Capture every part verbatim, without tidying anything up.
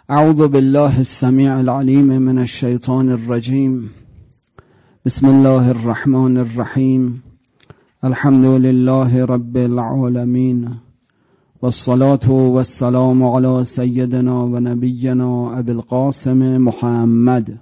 أعوذ بالله السميع العليم من الشيطان الرجيم. بسم الله الرحمن الرحيم. الحمد لله رب العالمين، والصلاة والسلام على سيدنا ونبينا أبي القاسم محمد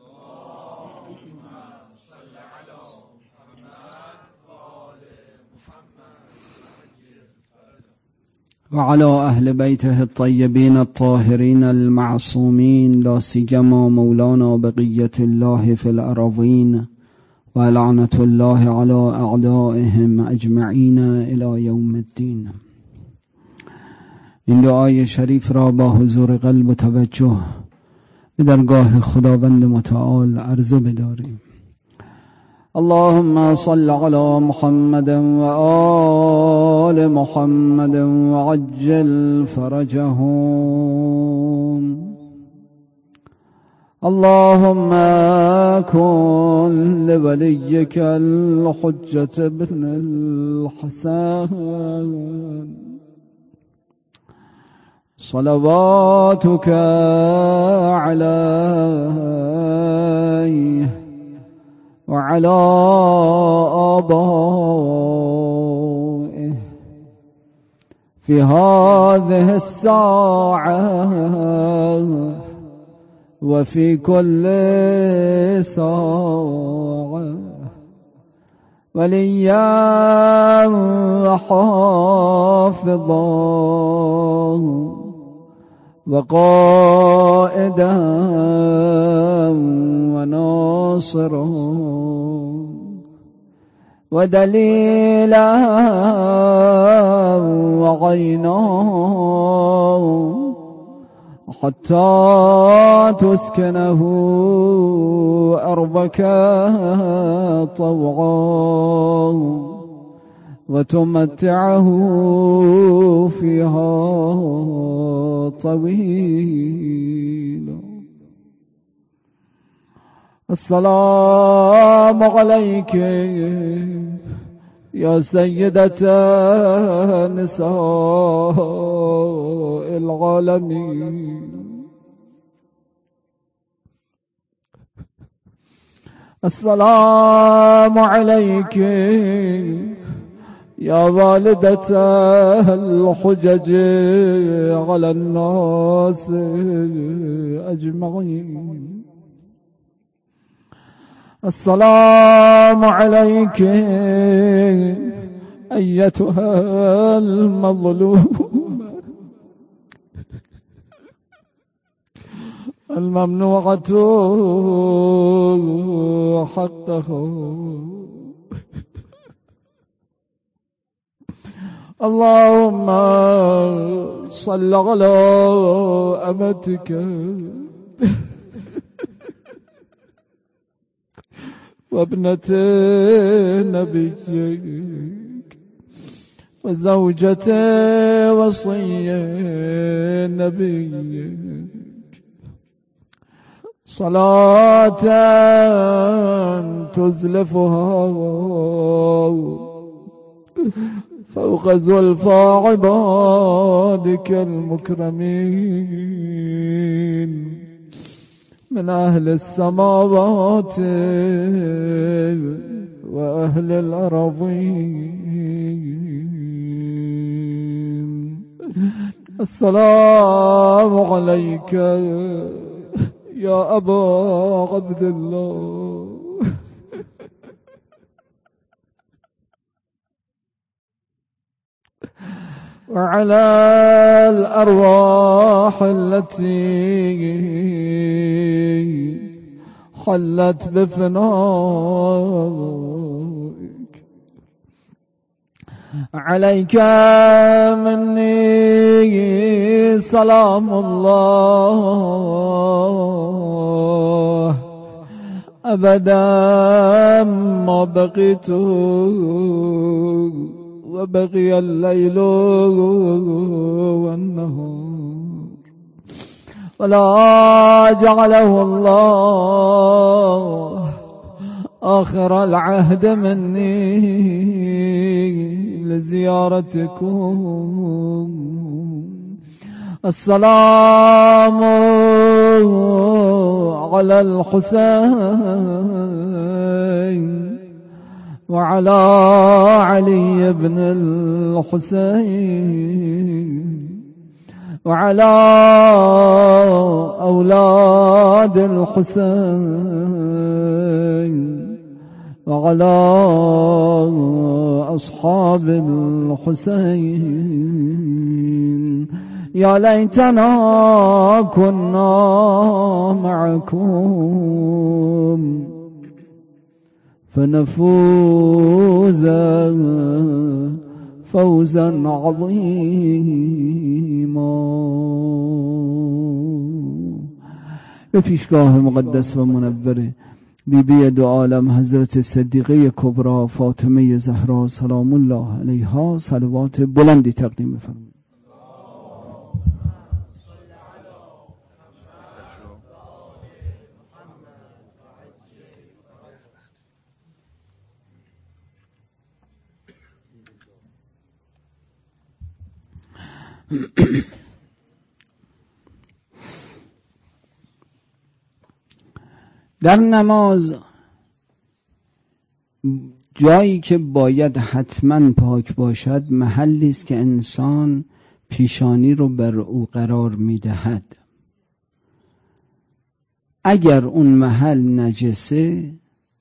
وعلى أهل بيته الطيبين الطاهرين المعصومين، لا سيما مولانا بقية الله في الأراضين، ولعنة الله على أعدائهم أجمعين إلى يوم الدين. این دعای شریف را با حضور قلب و توجه به درگاه خداوند متعال عرضه بداریم. اللهم صل على محمد وآل محمد وعجل فرجهم. اللهم كن لوليك الحجة بن الحسن صلواتك عليه وعلى آبائه في هذه الساعة وفي كل ساعة، وليا وحافظا وقائدا وناصرا ودليلا وعينا، حتى تسكنه أرضك طوعا وتمتعه فيها طويلا. السلام عليك يا سيدة نساء العالمين. السلام عليك يا والدة الحجج على الناس أجمعين. السلام عليك أيتها المظلومة الممنوعة حقه. اللهم صل على أمتك وابنة نبيك وزوجة وصي نبيك، صلاة تزلفها فوق زلفى عبادك المكرمين من أهل السماوات وأهل الأراضين. السلام عليك يا أبا عبد الله وعلى الأرواح التي حلت بفنائك. عليك مني سلام الله أبدا ما بقيت وبقي الليل والنهار، ولا جعله الله آخر العهد مني لزيارتكم. السلام على الحسين وعلى علي بن الحسين وعلى أولاد الحسين وعلى أصحاب الحسين يا ليتنا كنا معكم فنفوز فوزا عظيما. به پیشگاه مقدس و منور بی بی دو عالم حضرت صدیقه کبری فاطمه زهرا سلام الله علیها صلوات بلندی تقدیم بفرمایید. در نماز جایی که باید حتما پاک باشد محلی است که انسان پیشانی رو بر او قرار میدهد. اگر اون محل نجسه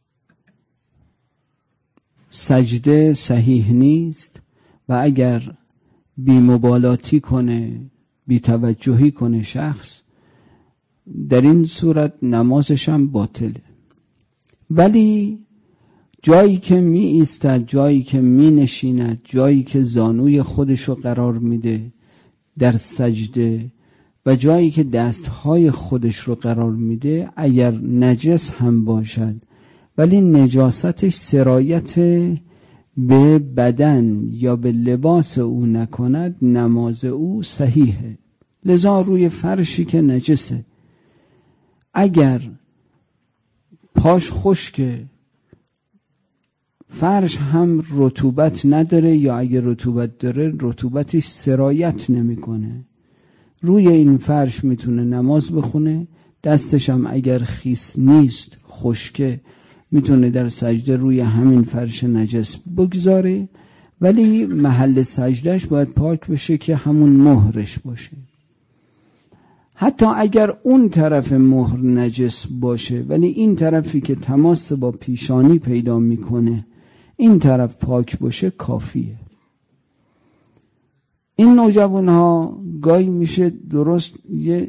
سجده صحیح نیست و اگر بی‌مبالاتی کنه، بی‌توجهی کنه شخص، در این صورت نمازش هم باطله. ولی جایی که می ایستد، جایی که می نشیند، جایی که زانوی خودش رو قرار میده در سجده و جایی که دستهای خودش رو قرار میده، اگر نجس هم باشد ولی نجاستش سرایت به بدن یا به لباس او نکند، نماز او صحیحه. لذا روی فرشی که نجسه اگر پاش خشکه، فرش هم رطوبت نداره یا اگر رطوبت داره رطوبتش سرایت نمیکنه، روی این فرش میتونه نماز بخونه. دستش هم اگر خیس نیست، خشکه، میتونه در سجده روی همین فرش نجس بگذاره، ولی محل سجدهش باید پاک بشه که همون مهرش باشه. حتی اگر اون طرف مهر نجس باشه ولی این طرفی که تماس با پیشانی پیدا میکنه این طرف پاک باشه کافیه. این نوجوان ها گاهی میشه درست یه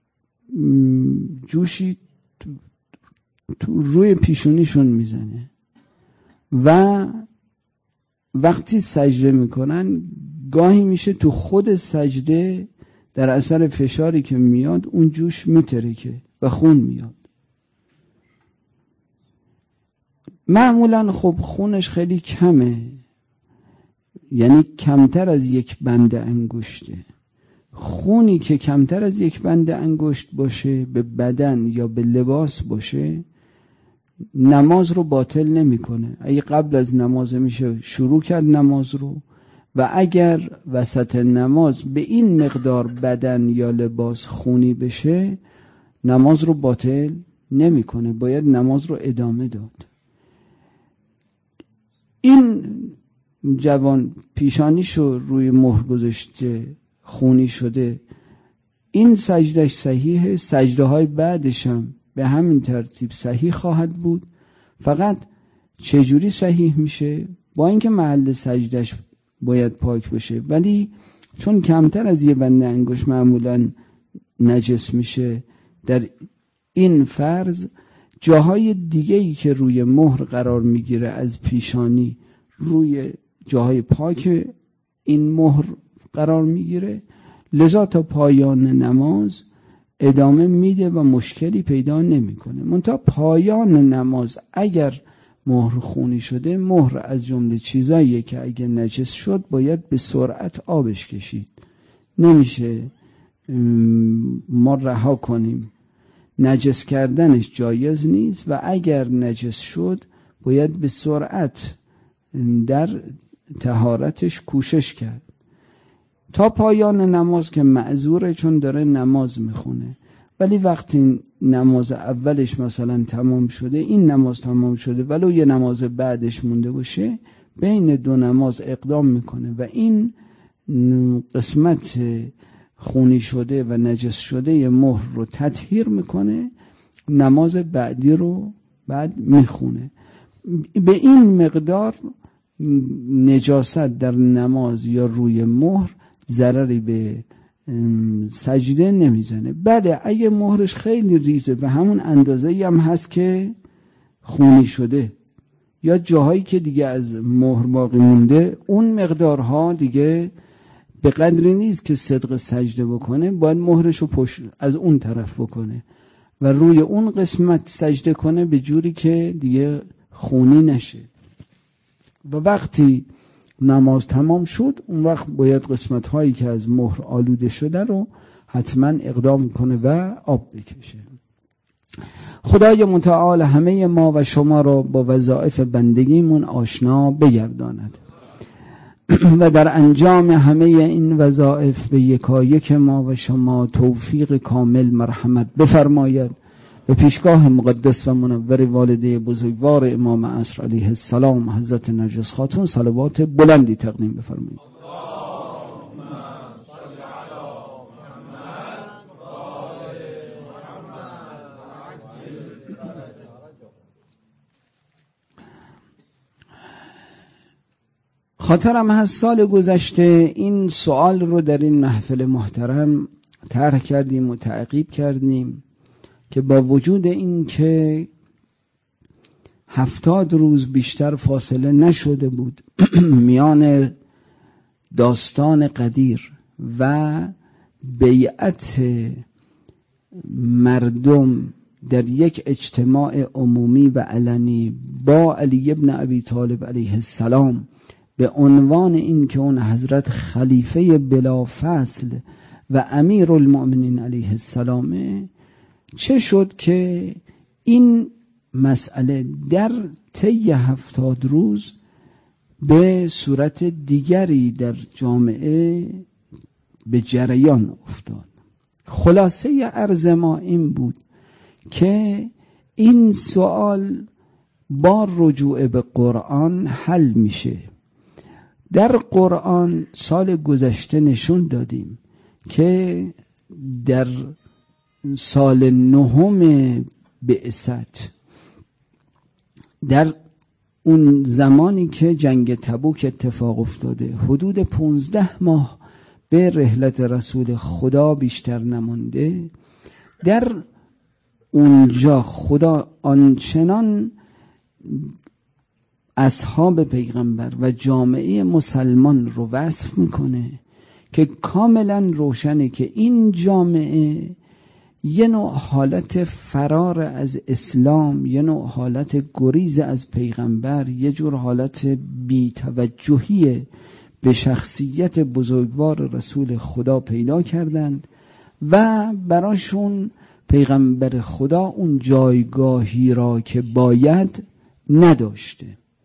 جوشی تو روی پیشونیشون میزنه و وقتی سجده میکنن گاهی میشه تو خود سجده در اثر فشاری که میاد اون جوش میترکه و خون میاد. معمولا خب خونش خیلی کمه، یعنی کمتر از یک بند انگشته. خونی که کمتر از یک بند انگشت باشه به بدن یا به لباس باشه نماز رو باطل نمیکنه. اگه قبل از نماز میشه شروع کرد نماز رو، و اگر وسط نماز به این مقدار بدن یا لباس خونی بشه نماز رو باطل نمیکنه، باید نماز رو ادامه داد. این جوان پیشانیشو روی مهر گذاشته، خونی شده، این سجدهش صحیحه، سجده های بعدش هم به همین ترتیب صحیح خواهد بود. فقط چجوری صحیح میشه؟ با اینکه محل سجدهش باید پاک بشه ولی چون کمتر از یه بند انگشت معمولا نجس میشه در این فرض، جاهای دیگه‌ای که روی مهر قرار میگیره از پیشانی روی جاهای پاک این مهر قرار میگیره، لذا تا پایان نماز ادامه میده و مشکلی پیدا نمیکنه. منتها پایان نماز اگر مهر خونی شده، مهر از جمله چیزاییه که اگه نجس شد باید به سرعت آبش کشید، نمیشه ما رها کنیم. نجس کردنش جایز نیست و اگر نجس شد باید به سرعت در طهارتش کوشش کرد تا پایان نماز که معذوره چون داره نماز میخونه. ولی وقتی نماز اولش مثلا تمام شده، این نماز تمام شده ولو یه نماز بعدش مونده باشه، بین دو نماز اقدام میکنه و این قسمت خونی شده و نجس شده یه مهر رو تطهیر میکنه، نماز بعدی رو بعد میخونه. به این مقدار نجاست در نماز یا روی مهر ضرری به سجده نمیزنه. بله اگه مهرش خیلی ریزه به همون اندازه‌ای هم هست که خونی شده یا جاهایی که دیگه از مهر باقی مونده، اون مقدارها دیگه به قدری نیست که صدق سجده بکنه، باید مهرشو پشت از اون طرف بکنه و روی اون قسمت سجده کنه به جوری که دیگه خونی نشه. و وقتی نماز تمام شد اون وقت باید قسمت هایی که از مهر آلوده شده رو حتما اقدام کنه و آب بکشه. خدای متعال همه ما و شما را با وظایف بندگیمون آشنا بگرداند و در انجام همه این وظایف به یکایک ما و شما توفیق کامل مرحمت بفرماید. به پیشگاه مقدس و منور والده بزرگوار امام عصر علیه السلام حضرت نرگس خاتون صلوات بلندی تقدیم بفرمایید. خاطرم هست سال گذشته این سوال رو در این محفل محترم طرح کردیم و تعقیب کردیم که با وجود این که هفتاد روز بیشتر فاصله نشده بود میان داستان قدیر و بیعت مردم در یک اجتماع عمومی و علنی با علی ابن ابی طالب علیه السلام به عنوان این که اون حضرت خلیفه بلا فصل و امیر المؤمنین علیه السلامه، چه شد که این مسئله در طی هفتاد روز به صورت دیگری در جامعه به جریان افتاد. خلاصه عرض ما این بود که این سوال با رجوع به قرآن حل میشه. در قرآن سال گذشته نشون دادیم که در سال نهم بعثت، در اون زمانی که جنگ تبوک اتفاق افتاده، حدود پونزده ماه به رحلت رسول خدا بیشتر نمانده، در اونجا خدا آنچنان اصحاب پیغمبر و جامعه مسلمان رو وصف میکنه که کاملا روشنه که این جامعه یه نوع حالت فرار از اسلام، یه نوع حالت گریز از پیغمبر، یه جور حالت بی‌توجهی به شخصیت بزرگوار رسول خدا پیدا کردند و براشون پیغمبر خدا اون جایگاهی را که باید نداشته.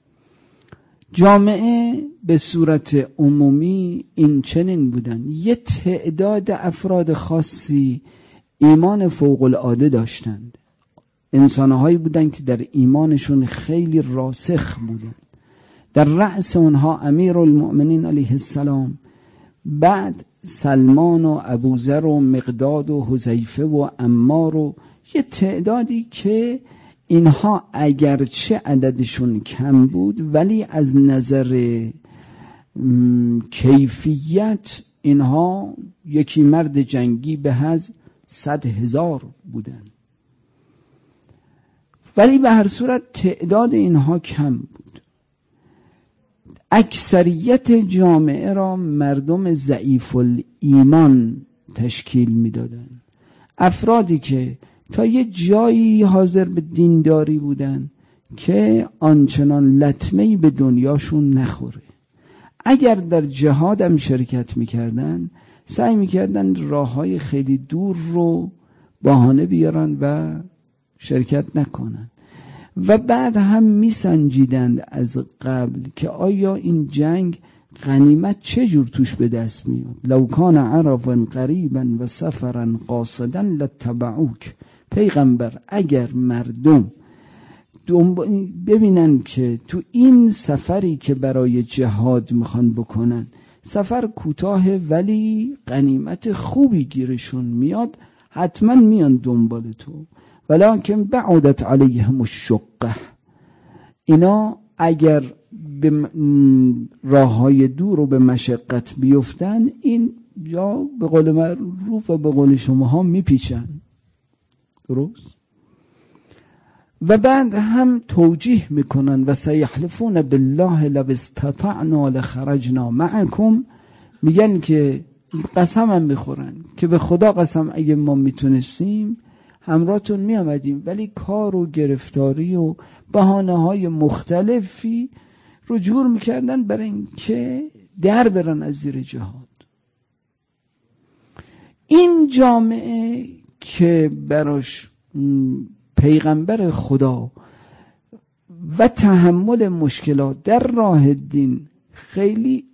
جامعه به صورت عمومی این چنین بودن. یه تعداد افراد خاصی ایمان فوق العاده داشتند، انسانهایی بودند که در ایمانشون خیلی راسخ بودند. در رأس اونها امیر المؤمنین علیه السلام، بعد سلمان و ابوذر و مقداد و حذیفه و عمار و یه تعدادی که اینها اگرچه عددشون کم بود ولی از نظر کیفیت اینها یکی مرد جنگی به از صد هزار بودن، ولی به هر صورت تعداد اینها کم بود. اکثریت جامعه را مردم ضعیف الایمان تشکیل میدادن، افرادی که تا یه جایی حاضر به دینداری بودن که آنچنان لطمه‌ای به دنیاشون نخوره. اگر در جهاد هم شرکت میکردن سعی میکردن راههای خیلی دور رو بهانه بیارن و شرکت نکنن و بعد هم میسنجیدند از قبل که آیا این جنگ غنیمت چه جور توش به دست میاد. لو کان عرفا قریبا و سفرا قاصدا لاتبعوک. پیغمبر اگر مردم ببینن که تو این سفری که برای جهاد میخوان بکنن سفر کوتاه ولی غنیمت خوبی گیرشون میاد، حتما میان دنبال تو. ولکن بعدت علیهم الشقه. اینا اگر به راه های دور و به مشقت بیفتن، این یا به قول معروف و به قول شما ها میپیچن. درست؟ و بعد هم توجیه میکنن و سیحلفون بالله لو استطعنا لخرجنا معکم. میگن که قسم هم میخورن که به خدا قسم اگه ما میتونستیم همراهتون میامدیم، ولی کار و گرفتاری و بهانه های مختلفی رو جور میکردن برای اینکه در برن از زیر جهاد. این جامعه که براش پیغمبر خدا و تحمل مشکلات در راه دین خیلی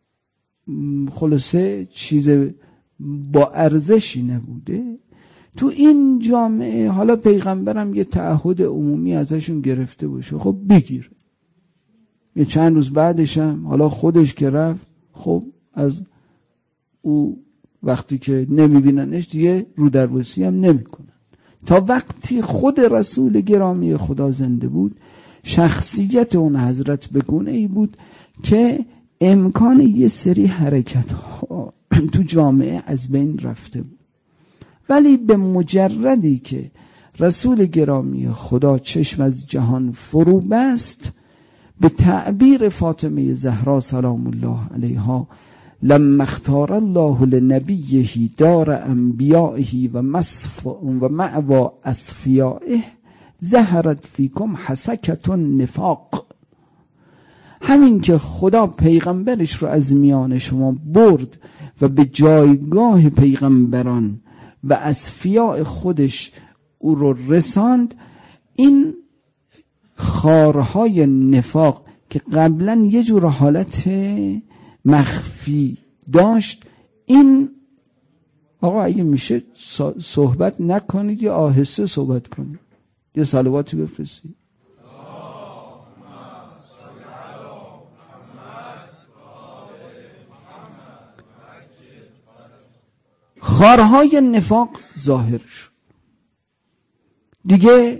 خلاصه چیز با ارزشی نبوده، تو این جامعه حالا پیغمبرم یه تعهد عمومی ازشون گرفته باشه، خب بگیر. یه چند روز بعدش هم حالا خودش که رفت، خب از او وقتی که نمیبیننش دیگه رو درباسی هم نمیکنن. تا وقتی خود رسول گرامی خدا زنده بود، شخصیت اون حضرت به گونه ای بود که امکان یه سری حرکت ها تو جامعه از بین رفته بود. ولی به مجردی که رسول گرامی خدا چشم از جهان فرو بست، به تعبیر فاطمه زهرا سلام الله علیها، لما اختار الله لنبیه دار انبیائه و مصف و معوا اصفیائه ظهرت فیکم حسکت النفاق. همین که خدا پیغمبرش رو از میان شما برد و به جایگاه پیغمبران و اصفیاء خودش او رو رساند، این خارهای نفاق که قبلا یه جور حالت مخفی داشت، این آقا اگه میشه صحبت نکنید یا آهسته صحبت کنید، یه صلواتی بفرستید. خارهای نفاق ظاهر شد، دیگه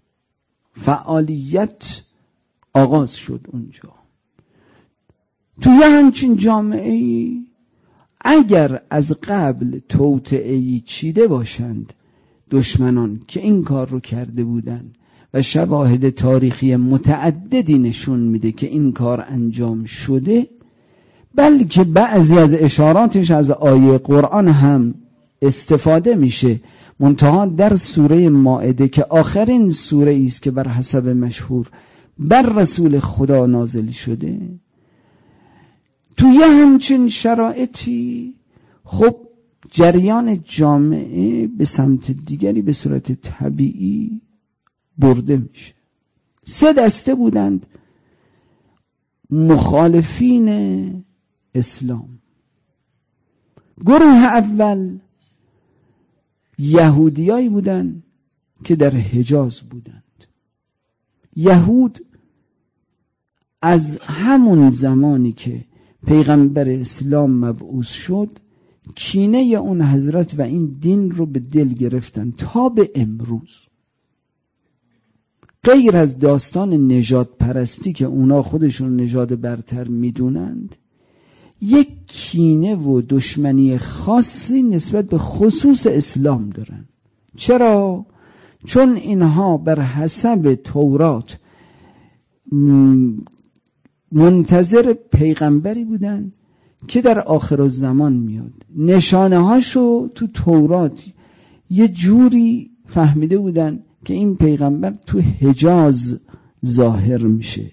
فعالیت آغاز شد اونجا. توی همچین جامعه‌ای اگر از قبل توطئه‌ای چیده باشند دشمنان که این کار رو کرده بودند و شواهد تاریخی متعددی نشون میده که این کار انجام شده، بلکه بعضی از اشاراتش از آیه قرآن هم استفاده میشه، منتها در سوره مائده که آخرین سوره است که بر حسب مشهور بر رسول خدا نازل شده، توی همچین شرایطی خب جریان جامعه به سمت دیگری به صورت طبیعی برده میشه. سه دسته بودند مخالفین اسلام. گروه اول یهودیایی بودند که در حجاز بودند. یهود از همون زمانی که پیغمبر اسلام مبعوث شد کینه اون حضرت و این دین رو به دل گرفتن تا به امروز. غیر از داستان نژاد پرستی که اونا خودشون نژاد برتر میدونند، یک کینه و دشمنی خاصی نسبت به خصوص اسلام دارن. چرا؟ چون اینها بر حسب تورات منتظر پیغمبری بودن که در آخر الزمان میاد. نشانه هاشو تو تورات یه جوری فهمیده بودن که این پیغمبر تو حجاز ظاهر میشه.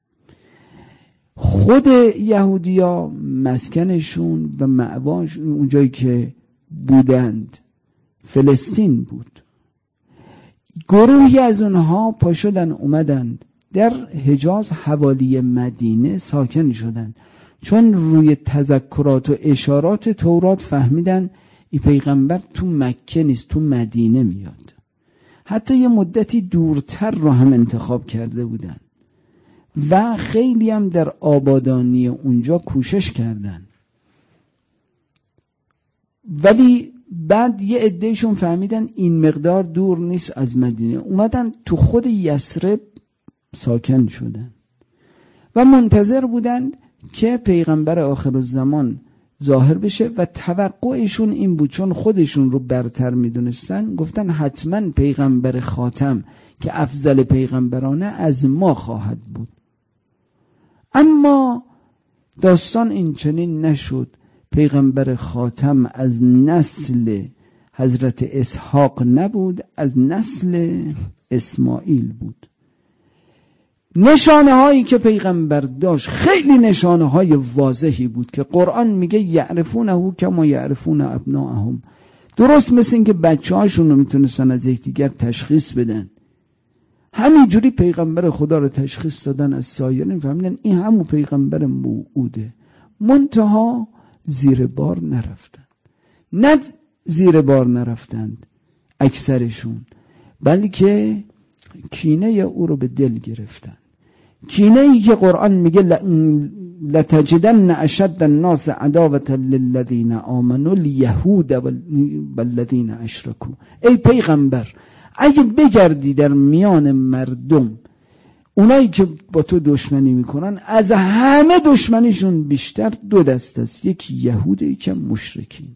خود یهودیا مسکنشون و مأواشون اونجایی که بودند فلسطین بود. گروهی از اونها پا شدن اومدند در حجاز حوالی مدینه ساکن شدند چون روی تذکرات و اشارات تورات فهمیدن این پیغمبر تو مکه نیست، تو مدینه میاد. حتی یه مدتی دورتر رو هم انتخاب کرده بودن و خیلی هم در آبادانی اونجا کوشش کردن، ولی بعد یه عدهشون فهمیدن این مقدار دور نیست از مدینه، اومدن تو خود یثرب ساکن شدن و منتظر بودن که پیغمبر آخرالزمان ظاهر بشه و توقعشون این بود، چون خودشون رو برتر میدونستن، گفتن حتما پیغمبر خاتم که افضل پیغمبرانه از ما خواهد بود. اما داستان این چنین نشد. پیغمبر خاتم از نسل حضرت اسحاق نبود، از نسل اسماعیل بود. نشانه هایی که پیغمبر داشت خیلی نشانه های واضحی بود که قرآن میگه یعرفونه کما یعرفون ابناءهم، درست مثل این که بچه هاشون رو میتونستن از یکدیگر تشخیص بدن، همینجوری پیغمبر خدا رو تشخیص دادن از سایرین، فهمیدن این همون پیغمبر موعوده. منتها زیر بار نرفتن، نه زیر بار نرفتند اکثرشون، بلکه کینه او رو به دل گرفتن. کینه ای که قرآن میگه لتجدن اشد الناس عداوة للذین آمنوا الیهود والذین اشرکوا. ای پیغمبر اگه بگردی در میان مردم، اونایی که با تو دشمنی میکنن از همه دشمنیشون بیشتر دو دست است، یکی یهوده یکی مشرکین.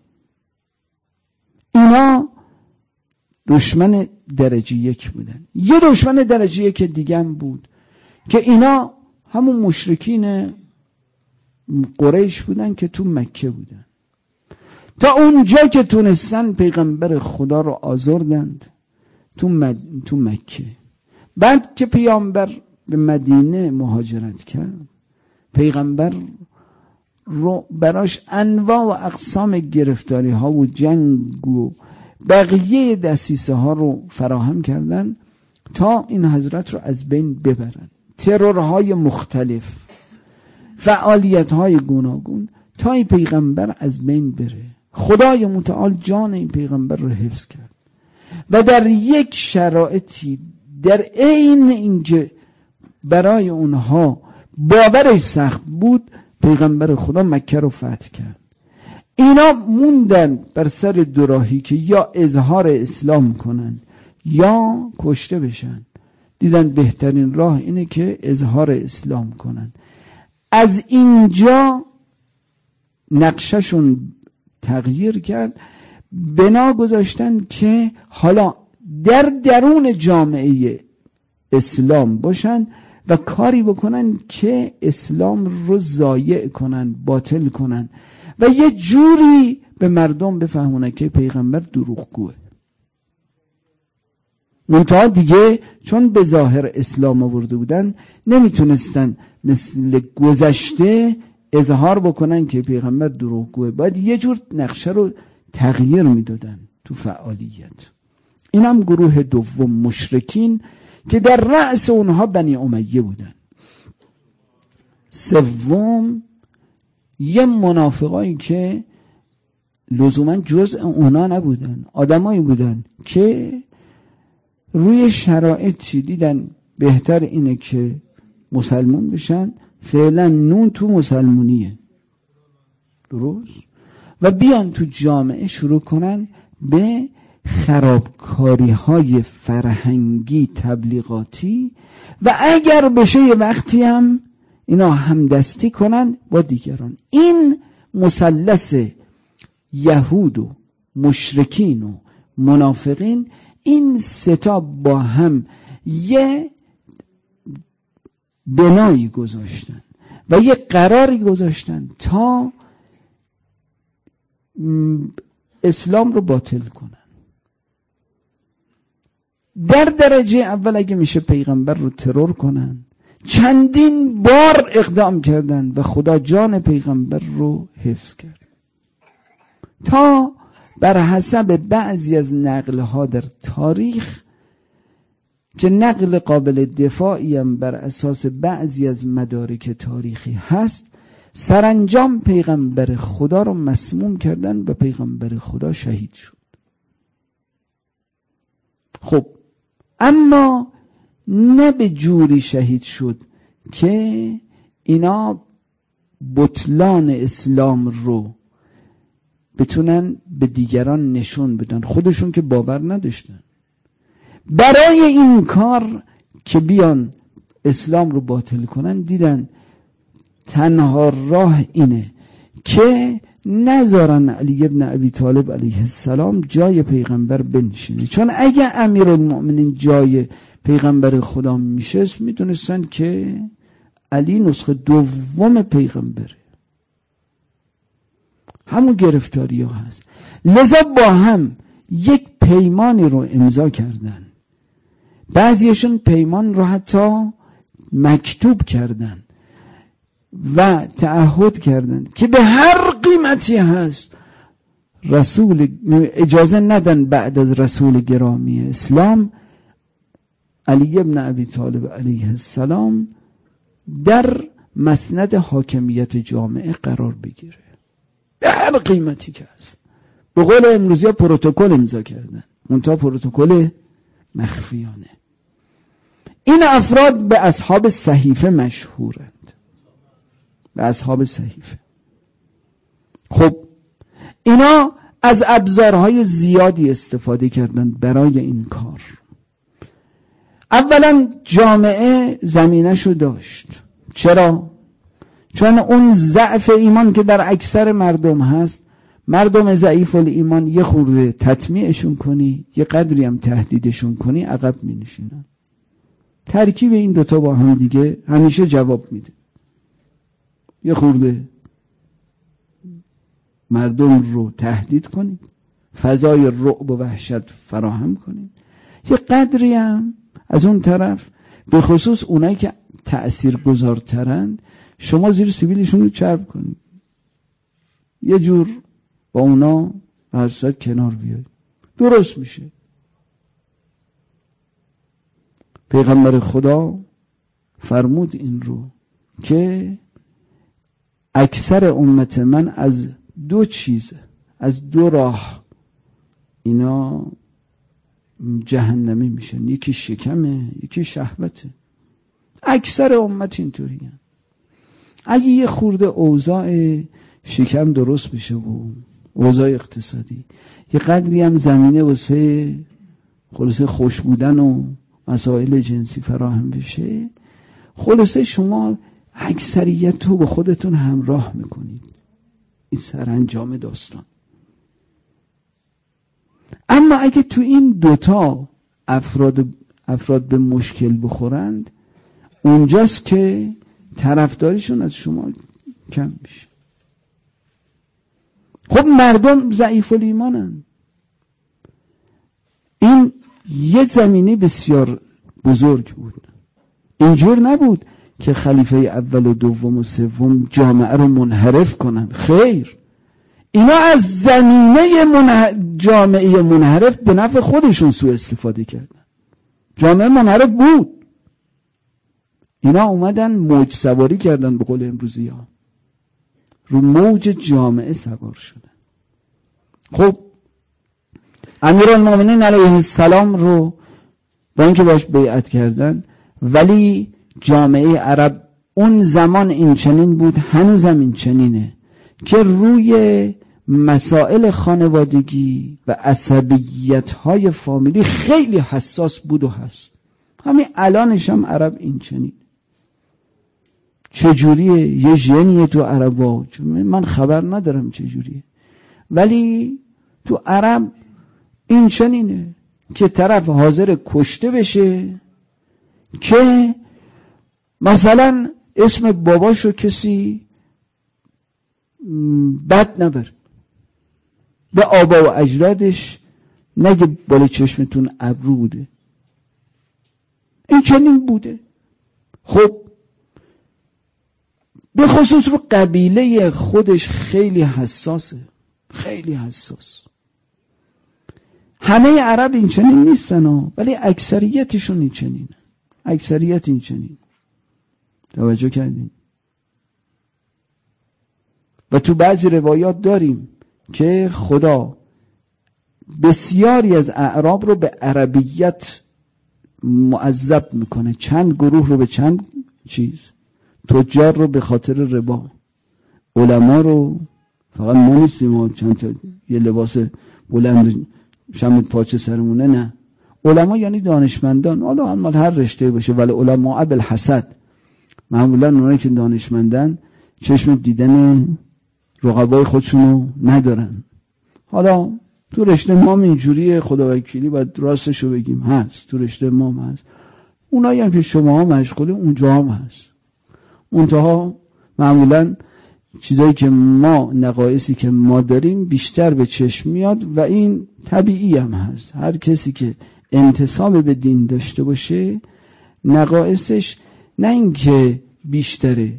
اینا دشمن درجه یک بودن. یه دشمن درجه یک دیگه هم بود که اینا همون مشرکین قریش بودن که تو مکه بودن. تا اونجا که تونستن پیغمبر خدا رو آزردند تو, مد... تو مکه. بعد که پیامبر به مدینه مهاجرت کرد، پیغمبر رو براش انواع و اقسام گرفتاری ها و جنگ و بقیه دسیسه ها رو فراهم کردن تا این حضرت رو از بین ببرن. ترورهای مختلف، فعالیت های گوناگون تا این پیغمبر از بین بره. خدای متعال جان این پیغمبر رو حفظ کرد و در یک شرایطی در عین اینکه برای اونها باورش سخت بود، پیغمبر خدا مکه رو فتح کرد. اینا موندن بر سر دوراهی که یا اظهار اسلام کنن یا کشته بشن. دیدن بهترین راه اینه که اظهار اسلام کنن. از اینجا نقششون تغییر کرد، بنا گذاشتن که حالا در درون جامعه اسلام باشن و کاری بکنن که اسلام رو ضایع کنن، باطل کنن و یه جوری به مردم بفهمونن که پیغمبر دروغگوه. منتها دیگه چون به ظاهر اسلام آورده بودن، نمیتونستن مثل گذشته اظهار بکنن که پیغمبر دروغگوه. باید یه جور نقشه رو تغییر میدادن تو فعالیت. این هم گروه دوم، مشرکین، که در رأس اونها بنی امیه بودن. سوم یه منافقایی که لزوما جزء اونا نبودن، آدمایی بودن که روی شرایطی دیدن بهتر اینه که مسلمون بشن، فعلا نون تو مسلمونیه، درست، و بیان تو جامعه شروع کنن به خرابکاری های فرهنگی تبلیغاتی و اگر بشه یه وقتی هم اینا همدستی کنن با دیگران. این مثلث یهود و مشرکین و منافقین، این ستا با هم یه بنایی گذاشتن و یه قراری گذاشتن تا اسلام رو باطل کنن. در درجه اول اگه میشه پیغمبر رو ترور کنن، چندین بار اقدام کردن و خدا جان پیغمبر رو حفظ کرد، تا بر حسب بعضی از نقلها در تاریخ که نقل قابل دفاعی هم بر اساس بعضی از مدارک تاریخی هست، سرانجام پیغمبر خدا رو مسموم کردن و پیغمبر خدا شهید شد. خب اما نه به جوری شهید شد که اینا بطلان اسلام رو بتونن به دیگران نشون بدن، خودشون که باور نداشتن. برای این کار که بیان اسلام رو باطل کنن دیدن تنها راه اینه که نذارن علی ابن ابی طالب علیه السلام جای پیغمبر بنشینه، چون اگه امیرالمؤمنین جای پیغمبر خدا میشه میدونستن که علی نسخه دوم پیغمبره. همون گرفتاری ها هست. لذا با هم یک پیمانی رو امضا کردن. بعضیشون پیمان رو حتی مکتوب کردن و تعهد کردن که به هر قیمتی هست رسول اجازه ندن بعد از رسول گرامی اسلام علی ابن ابی طالب علیه السلام در مسند حاکمیت جامعه قرار بگیره، به هر قیمتی که هست. به قول امروزی ها پروتکل امضا کردن، منتها پروتکل مخفیانه. این افراد به اصحاب صحیفه مشهورند، به اصحاب صحیفه. خب اینا از ابزارهای زیادی استفاده کردند برای این کار. اولا جامعه زمینه‌شو داشت. چرا؟ چون اون ضعف ایمان که در اکثر مردم هست، مردم ضعیف الایمان یه خورده تطمیعشون کنی، یه قدری هم تهدیدشون کنی، عقب می نشینن. ترکیب این دوتا با هم دیگه همیشه جواب میده. یه خورده مردم رو تهدید کنید، فضای رعب و وحشت فراهم کنید، یه قدری هم از اون طرف به خصوص اونایی که تأثیر گذارترند شما زیر سیبیلشون رو چرب کنید، یه جور با اونا هر ساعت کنار بیاید، درست میشه. پیغمبر خدا فرمود این رو که اکثر امت من از دو چیز، از دو راه اینا جهنمی میشن، یکی شکمه یکی شهوته. اکثر امت اینطوری هست. اگه یه خورده اوضاع شکم درست بشه و اوضاع اقتصادی یه قدری هم زمینه واسه خلاصه خوش بودن و مسائل جنسی فراهم بشه، خلاصه شما اکثریت رو به خودتون همراه میکنید. این سرانجام داستان. اما اگه تو این دوتا افراد افراد به مشکل بخورند، اونجاست که طرفداریشون از شما کم میشه. خب مردم ضعیف الایمانن. این یه زمینه بسیار بزرگ بود. اینجور نبود که خلیفه اول و دوم و سوم جامعه رو منحرف کنن. خیر، اینا از زمینه منح... جامعه منحرف به نفع خودشون سوء استفاده کردن. جامعه منحرف بود، اینا اومدن موج سواری کردن، به قول امروزی ها رو موج جامعه سوار شدن. خب امیرالمؤمنین علیه السلام رو با اینکه باش بیعت کردن، ولی جامعه عرب اون زمان این چنین بود، هنوزم این چنینه که روی مسائل خانوادگی و عصبیت‌های فامیلی خیلی حساس بود و هست. همین الانش هم عرب این چنین. چجوریه؟ یه ژنیه تو عربا، من خبر ندارم چجوریه، ولی تو عرب این چنینه که طرف حاضر کشته بشه که مثلا اسم باباشو کسی بد نبره، به آبا و اجدادش نگه بالا چشمتون ابرو بوده. این چنین بوده. خب به خصوص رو قبیله خودش خیلی حساسه، خیلی حساس. همه عرب این چنین نیستن ها، ولی اکثریتشون این چنینه. اکثریت این چنین. توجه کردین؟ و تو بعضی روایات داریم که خدا بسیاری از اعراب رو به عربیت معذب میکنه، چند گروه رو به چند چیز، تجار رو به خاطر ربا، علما رو فقط ما نیستیم چند تا یه لباس بلند شمت پاچه سرمونه، نه، علما یعنی دانشمندان، حالا هم هر رشته باشه، ولی علما بالحسد، معمولا اونایی که دانشمندن چشم دیدن رقبای خودشونو ندارن. حالا تو رشته ما اینجوریه، خدا وکیلی باید راستشو بگیم هست، تو رشته ما هست، اونایی هم که شما ها مشغوله اونجا هم هست. منتها معمولا چیزایی که ما نقایصی که ما داریم بیشتر به چشم میاد و این طبیعی هم هست. هر کسی که انتساب به دین داشته باشه نقایصش نه اینکه بیشتره،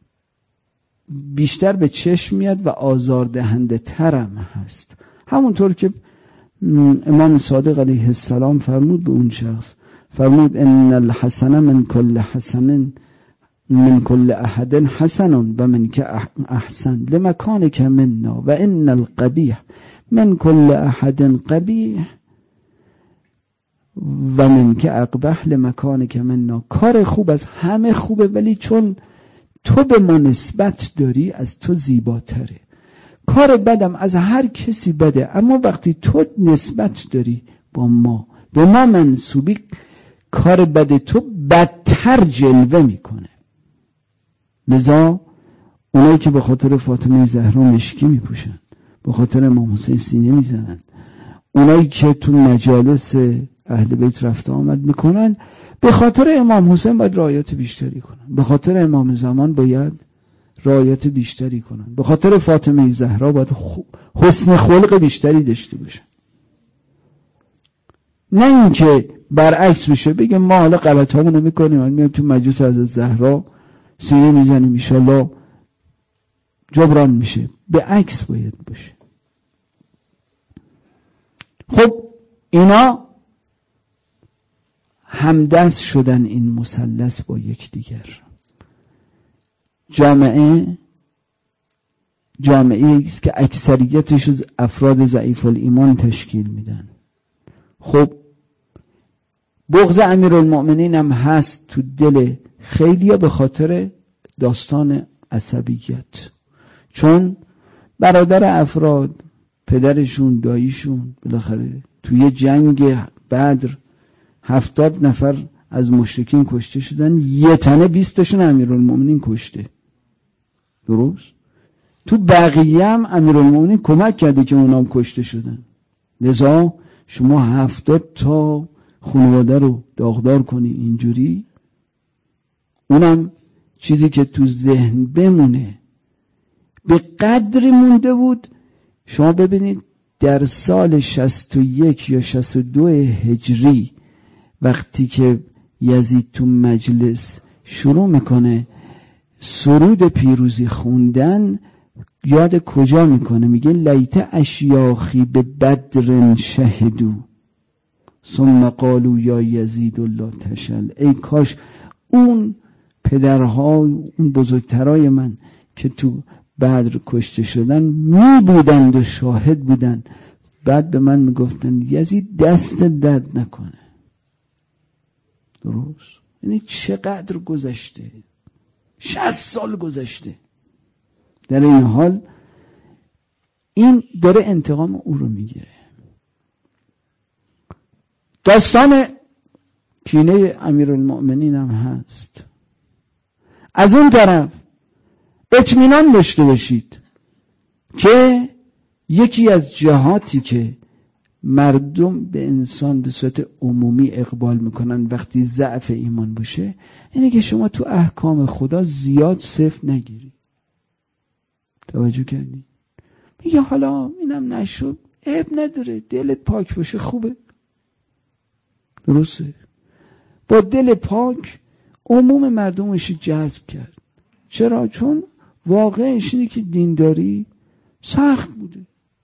بیشتر به چشم میاد و آزاردهنده ترم هست. همونطور که امام صادق علیه السلام فرمود به اون شخص، فرمود ان الحسن من کل حسن من کل احد حسن و من که احسن لمکانک منا و ان القبیح من کل احد قبیح و من که اقبح لمکانک منا. کار خوب از همه خوبه، ولی چون تو به ما نسبت داری از تو زیباتره. کار بدم از هر کسی بده، اما وقتی تو نسبت داری با ما، به ما منسوبی، کار بد تو بدتر جلوه میکنه. لذا اونایی که به خاطر فاطمه زهرا مشکی میپوشن، به خاطر امام حسین سینه میزنن، اونایی که تو مجالس اهل بیت رفت آمد میکنن، به خاطر امام حسین باید رعایت بیشتری کنن، به خاطر امام زمان باید رعایت بیشتری کنن، به خاطر فاطمه زهرا باید حسن خلق بیشتری داشته باشن. نه اینکه برعکس بشه، بگه ما حالا غلط هامونو میکنیم، میام تو مجلس از زهرا سینه میزنیم انشالله جبران میشه. به عکس باید باشه. خب اینا همدست شدن، این مثلث با یکدیگر. جامعه جامعه است که اکثریتش از افراد ضعیف الایمان تشکیل میدن. خب بغض امیرالمؤمنین هم هست تو دل خیلیا به خاطر داستان عصبیت، چون برادر افراد، پدرشون، داییشون بالاخره توی جنگ بدر هفتاد نفر از مشرکین کشته شدن، یه تنه بیستشون امیرالمؤمنین کشته. درست؟ تو بقیه هم امیرالمؤمنین کمک کرده که اونام کشته شدن. لذا شما هفتاد تا خانواده رو داغدار کنی اینجوری، اونم چیزی که تو ذهن بمونه به قدری مونده بود. شما ببینید در سال شصت و یک یا شصت و دو هجری وقتی که یزید تو مجلس شروع میکنه سرود پیروزی خوندن، یاد کجا میکنه؟ میگه لیت اشیاخی به بدر شهدو ثم قالوا یا یزید لا تشل. ای کاش اون پدرها، اون بزرگترای من که تو بدر کشته شدن می بودند و شاهد بودند، بعد به من میگفتن یزید دست درد نکنه. درست؟ یعنی چقدر گذشته، شصت سال گذشته. در این حال این داره انتقام او رو میگیره. داستان کینه امیرالمؤمنین هم هست. از اون طرف اطمینان داشته باشید که یکی از جهاتی که مردم به انسان به صورت عمومی اقبال میکنن وقتی ضعف ایمان باشه، اینه که شما تو احکام خدا زیاد صفر نگیری. توجه کردی؟ میگه حالا اینم نشد، عیب نداره، دلت پاک باشه خوبه. درسته؟ با دل پاک عموم مردمش جذب کرد. چرا؟ چون واقعش اینه که دینداری سخت بوده.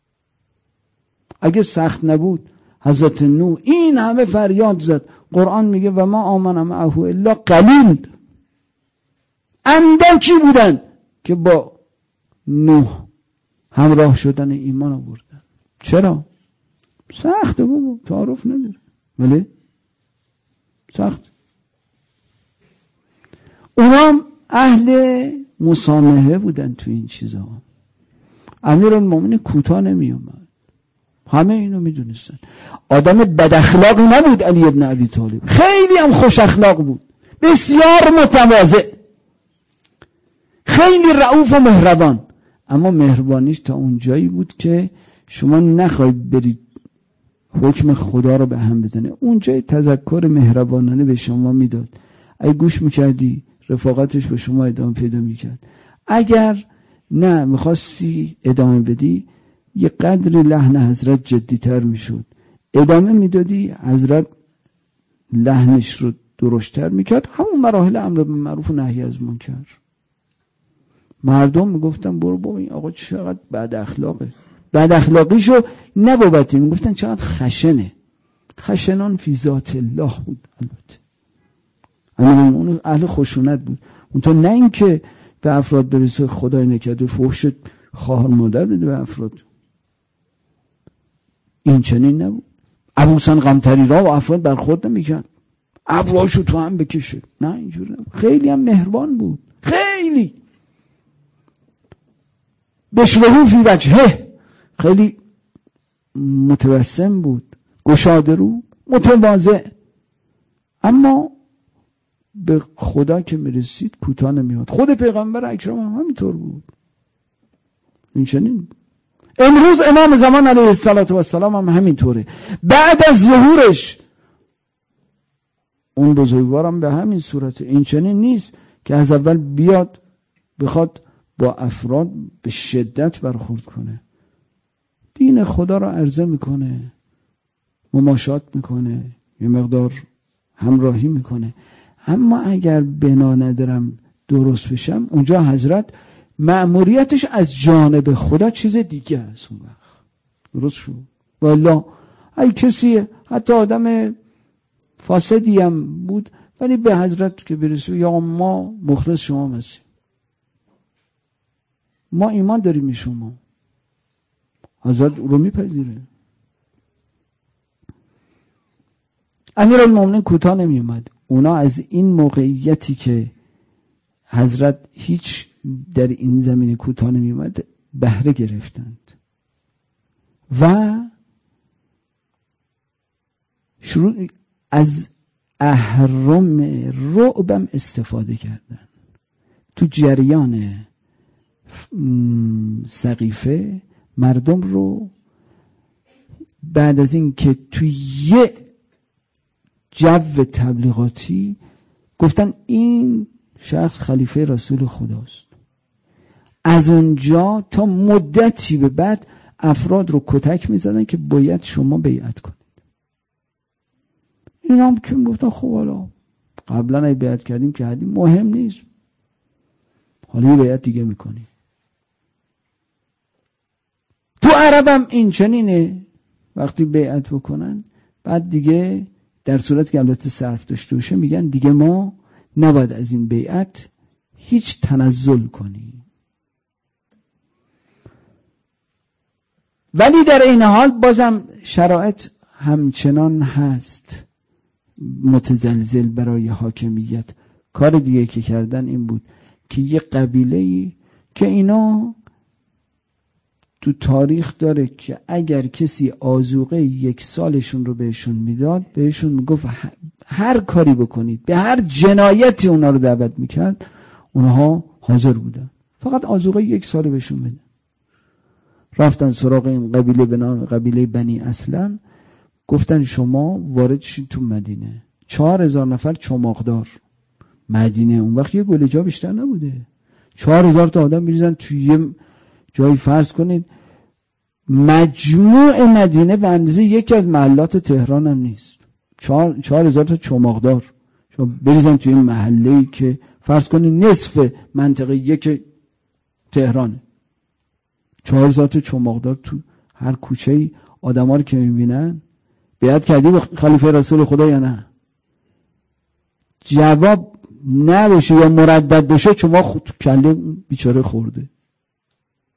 اگه سخت نبود حضرت نوح این همه فریاد زد. قرآن میگه و ما آمن معه الا قلیل. اندکی بودن که با نوح همراه شدن ایمان آوردن. چرا؟ سخته بابا، تعارف نداره، ولی سخت. اونا اهل مسامحه بودن تو این چیزا. امیرالمومنین کوتاه نمی اومد، همه اینو میدونستن. آدم بد اخلاقی نبود علی ابن ابی طالب، خیلی هم خوش اخلاق بود، بسیار متواضع، خیلی رئوف و مهربان. اما مهربانیش تا اونجایی بود که شما نخواهید برید حکم خدا رو به هم بزنه. اونجای تذکر مهربانانه به شما میداد، اگه گوش میکردی رفاقتش به شما ادامه پیدا میکرد. اگر نه میخواستی ادامه بدی، یه قدری لحن حضرت جدیتر میشد، ادامه میدادی، حضرت لحنش رو درشتر میکرد. همون مراحل امر بالمعروف و نهی از منکر. مردم میگفتن برو بابا این آقا چقدر بد اخلاقه. بد اخلاقیشو نه بابتی، میگفتن چقدر خشنه. خشنان فی ذات الله بود. البته اون اهل خشونت بود، اون تو نه این که به افراد برسه خدای نکرده فحش خواهر مادر بده به افراد. این چنین نبود. ابوسن قمطری را و افراد برخورد نمیکرد، ابروهاشو تو هم بکشه، نه اینجوری نبود. خیلی هم مهربان بود، خیلی بشرهو فی وجهه، خیلی متبسم بود، گشاده رو، متواضع. اما به خدا که میرسید کوتاه نمیاد. خود پیغمبر اکرم هم همینطور بود. این چنین امروز امام زمان علیه السلام هم همینطوره. بعد از ظهورش اون بزرگوارم به همین صورته. این چنین نیست که از اول بیاد بخواد با افراد به شدت برخورد کنه. دین خدا را عرضه میکنه، مماشات میکنه، یه مقدار همراهی میکنه. اما اگر بنا ندارم درست بشم، اونجا حضرت مأموریتش از جانب خدا چیز دیگه است. اون وقت درست شد. والله ای کسی حتی آدم فاسدی هم بود، ولی به حضرت که برسه یا ما مخلص شما هستیم، ما ایمان داریم به شما، حضرت رو میپذیره. امیرالمومنین کوتاه نمی اومد. اونا از این موقعیتی که حضرت هیچ در این زمینه کوتاه نمی اومد بهره گرفتند و شروع از اهرم رعبم استفاده کردن. تو جریان سقیفه مردم رو بعد از این که تو یه جو تبلیغاتی گفتن این شخص خلیفه رسول خداست، از اونجا تا مدتی به بعد افراد رو کتک میزدن که باید شما بیعت کنید. اینا هم که گفتن خب حالا قبلا ای بیعت کردیم که حدیم مهم نیست، حالا یه بیعت دیگه میکنیم. تو عربم این چنینه، وقتی بیعت بکنن بعد دیگه در صورت که البته صرف داشته باشه میگن دیگه ما نباید از این بیعت هیچ تنزل کنیم. ولی در این حال بازم شرایط همچنان هست متزلزل برای حاکمیت. کار دیگه که کردن این بود که یه قبیله‌ای که اینا تو تاریخ داره که اگر کسی آذوقه یک سالشون رو بهشون میداد، بهشون میگفت هر کاری بکنید، به هر جنایتی اونا رو دعوت میکرد، اونها حاضر بودن، فقط آذوقه یک سال بهشون بده. رفتن سراغ این قبیله به نام قبیله بنی اسلم، گفتن شما وارد شید تو مدینه. چهار هزار نفر چماقدار. مدینه اون وقت یه گل جا بیشتر نبوده، چهار هزار تا آدم میریزن توی یه جایی. فرض کنید مجموع مدینه به اندازه یکی از محلات تهران هم نیست. چهار, چهار هزار تا چماقدار شما بریزن توی این محله‌ای که فرض کنید نصف منطقه یک تهرانه. چهار هزار تا چماقدار تو هر کوچه‌ای آدم‌ها رو که می‌بینن بیعت کردی به خلیفه رسول خدا یا نه؟ جواب نباشه یا مردد بشه، شما خود کله بیچاره خورده.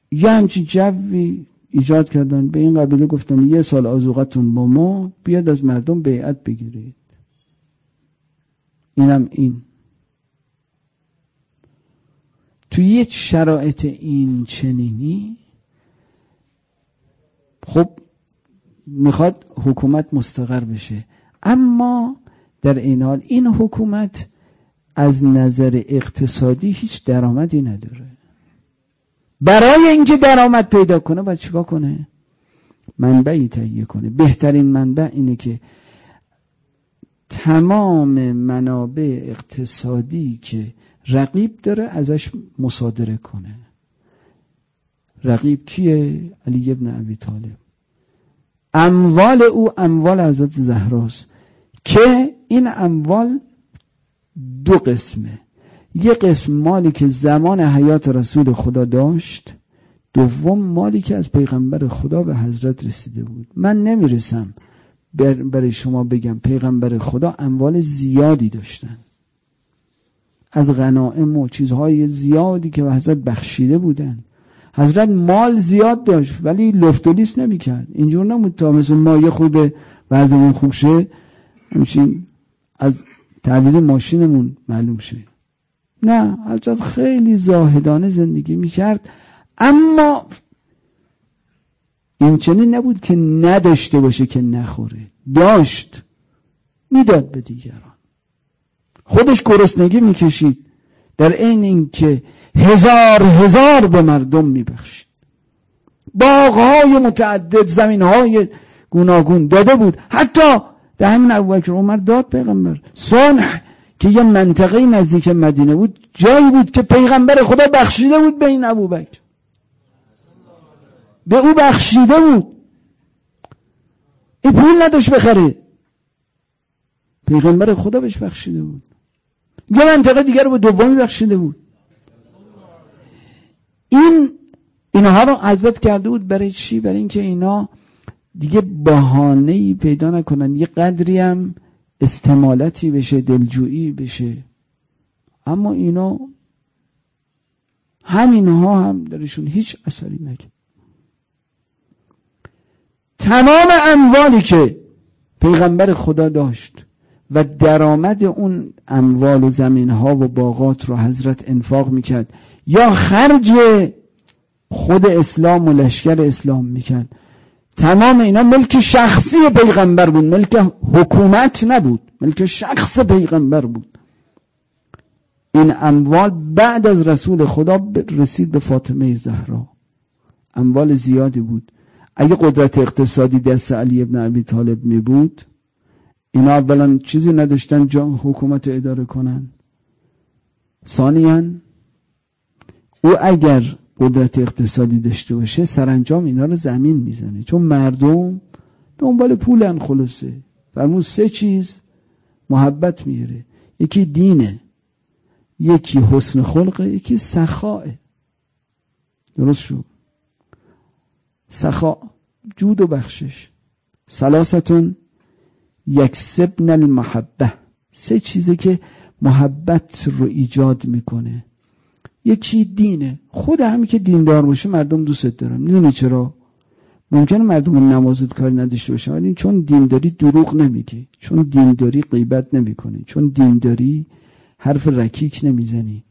یه همچین جوی ایجاد کردن، به این قبیله گفتن یه سال آذوقتون با ما، بیاد از مردم بیعت بگیرید. اینم این توی یه شرایط این چنینی خب میخواد حکومت مستقر بشه، اما در این حال این حکومت از نظر اقتصادی هیچ درآمدی نداره. برای اینکه درآمد پیدا کنه باید چیکار کنه؟ منبعی تهیه کنه. بهترین منبع اینه که تمام منابع اقتصادی که رقیب داره ازش مصادره کنه. رقیب کیه؟ علی ابن ابی طالب. اموال او اموال حضرت زهراست که این اموال دو قسمه. یک قسم مالی که زمان حیات رسول خدا داشت، دوم مالی که از پیغمبر خدا به حضرت رسیده بود. من نمیرسم برای شما بگم پیغمبر خدا اموال زیادی داشتن، از غنائم و چیزهای زیادی که به حضرت بخشیده بودن. حضرت مال زیاد داشت ولی لفت و لیس نمی کرد. اینجور نمود تا مثل ما یه خود وضعمون خوب شه همچین از تعویض ماشینمون معلوم شه. نه، حضرت خیلی زاهدانه زندگی می کرد، اما این چنین نبود که نداشته باشه که نخوره. داشت، میداد به دیگران. خودش گرسنگی میکشید، در عین اینکه هزار هزار به مردم میبخشید. باغهای متعدد، زمینهای گوناگون داده بود. حتی به همین ابوبکر عمر داد پیغمبر. صنع که یه منطقه نزدیک مدینه بود، جایی بود که پیغمبر خدا بخشیده بود به این ابوبکر، به او بخشیده بود. این پول نداشت بخره، پیغمبر خدا بهش بخشیده بود. یه منطقه دیگر رو به دومی بخشیده بود. این اینها رو حضرت کرده بود برای چی؟ برای اینکه اینا دیگه بهانه‌ای پیدا نکنن، یه قدری هم استمالتی بشه، دلجویی بشه. اما اینا همینها هم درشون هیچ اثری نکرد. تمام اموالی که پیغمبر خدا داشت و درآمد اون اموال و زمینها و باغات رو حضرت انفاق میکرد یا خرج خود اسلام و لشکر اسلام میکرد. تمام اینا ملک شخصی پیغمبر بود، ملک حکومت نبود، ملک شخص پیغمبر بود. این اموال بعد از رسول خدا رسید به فاطمه زهرا. اموال زیادی بود. اگه قدرت اقتصادی دست علی ابن ابی طالب می بود، اینا اولا چیزی نداشتن جا حکومت اداره کنن. ثانیاً او اگر قدرت اقتصادی داشته باشه سرانجام اینا رو زمین میزنه، چون مردم دنبال پولن. خلاصه فرمود سه چیز محبت میاره، یکی دینه، یکی حسن خلقه، یکی سخاه. درست شد؟ سخا، جود و بخشش. ثلاثتون یکسبن المحبه، سه چیزی که محبت رو ایجاد میکنه. یکی دینه، خود همین که دیندار باشه مردم دوست دارن. میدونی چرا؟ ممکنه مردم نمازت کاری نداشته باشه، ولی چون دینداری دروغ نمیگی، چون دینداری غیبت نمیکنی، چون دینداری حرف رکیک نمیزنی،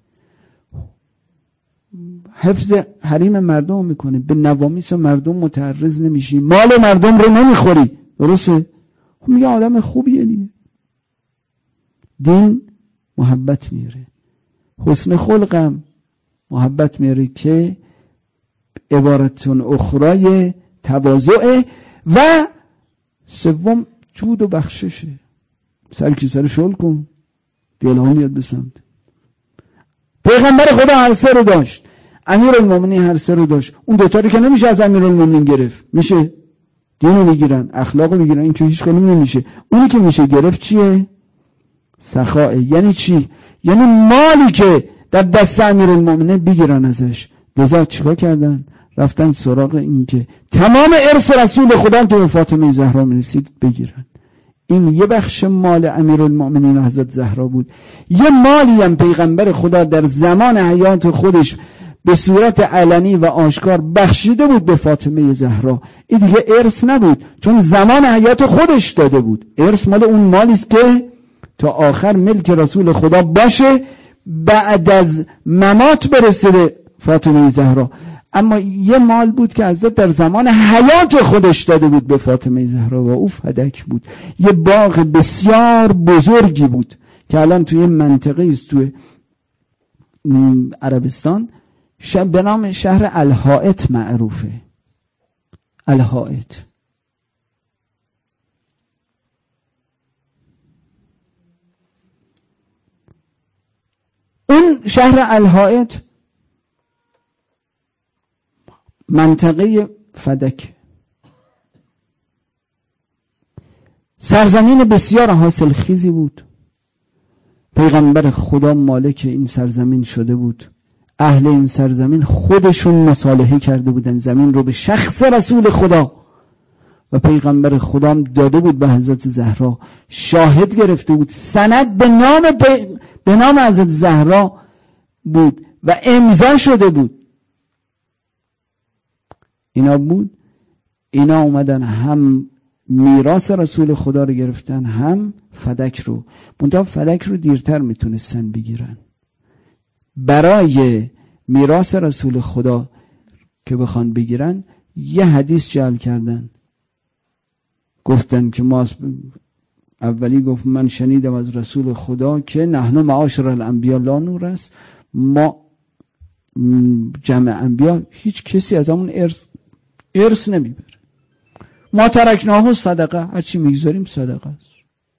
حفظ حریم مردم میکنی، به نوامیس مردم متعرض نمیشی، مال مردم رو نمیخوری. درسته؟ خب میگه آدم خوبیه دیگه. دین محبت میاره. حسن خلقم محبت میاره که عبارتون اخرای تواضع. و سوم جود و بخششه. سر کی سر شل کن، دلها میاد به سمت. پیغمبر خدا هر سه رو داشت، امیرالمومنین هر سه رو داشت. اون دوتا رو که نمیشه از امیرالمومنین گرفت. میشه دین رو میگیرن، اخلاق رو میگیرن، این که هیچ کنیم نمیشه. اونی که میشه گرفت چیه؟ سخاه. یعنی چی؟ یعنی مالی که در دست امیرالمومنین بگیرن ازش. لذا چیکار کردن؟ رفتن سراغ این که تمام ارث رسول خدا که به فاطمه زهرا میرسید بگیرن. این یه بخش مال امیرالمومنین حضرت زهرا بود. یه مالی هم پیغمبر خدا در زمان حیات خودش به صورت علنی و آشکار بخشیده بود به فاطمه زهرا. این دیگه ارث نبود، چون زمان حیات خودش داده بود. ارث مال اون مالی است که تا آخر ملک رسول خدا باشه، بعد از ممات برسه به فاطمه زهرا. اما یه مال بود که حضرت در زمان حیات خودش داده بود به فاطمه زهرا و او فدک بود. یه باغ بسیار بزرگی بود که الان توی منطقه است توی عربستان به نام شهر الحائط معروفه. الحائط اون شهر الحائط منطقه فدک، سرزمین بسیار حاصل خیزی بود. پیغمبر خدا مالک این سرزمین شده بود. اهل این سرزمین خودشون مصالحه کرده بودن زمین رو به شخص رسول خدا و پیغمبر خدا هم داده بود به حضرت زهرا، شاهد گرفته بود، سند به نام به نام حضرت زهرا بود و امضا شده بود. اینا بود اینا اومدن هم میراث رسول خدا رو گرفتن، هم فدک رو. منتها فدک رو دیرتر میتونستن بگیرن. برای میراث رسول خدا که بخوان بگیرن یه حدیث جعل کردن، گفتن که ما اولی گفت من شنیدم از رسول خدا که نحن معاشر الانبیا لا نورث، ما جمع انبیا هیچ کسی از همون ارث ارث نمیبره، ما ترکناه صدقه، هرچی میگذاریم صدقه است.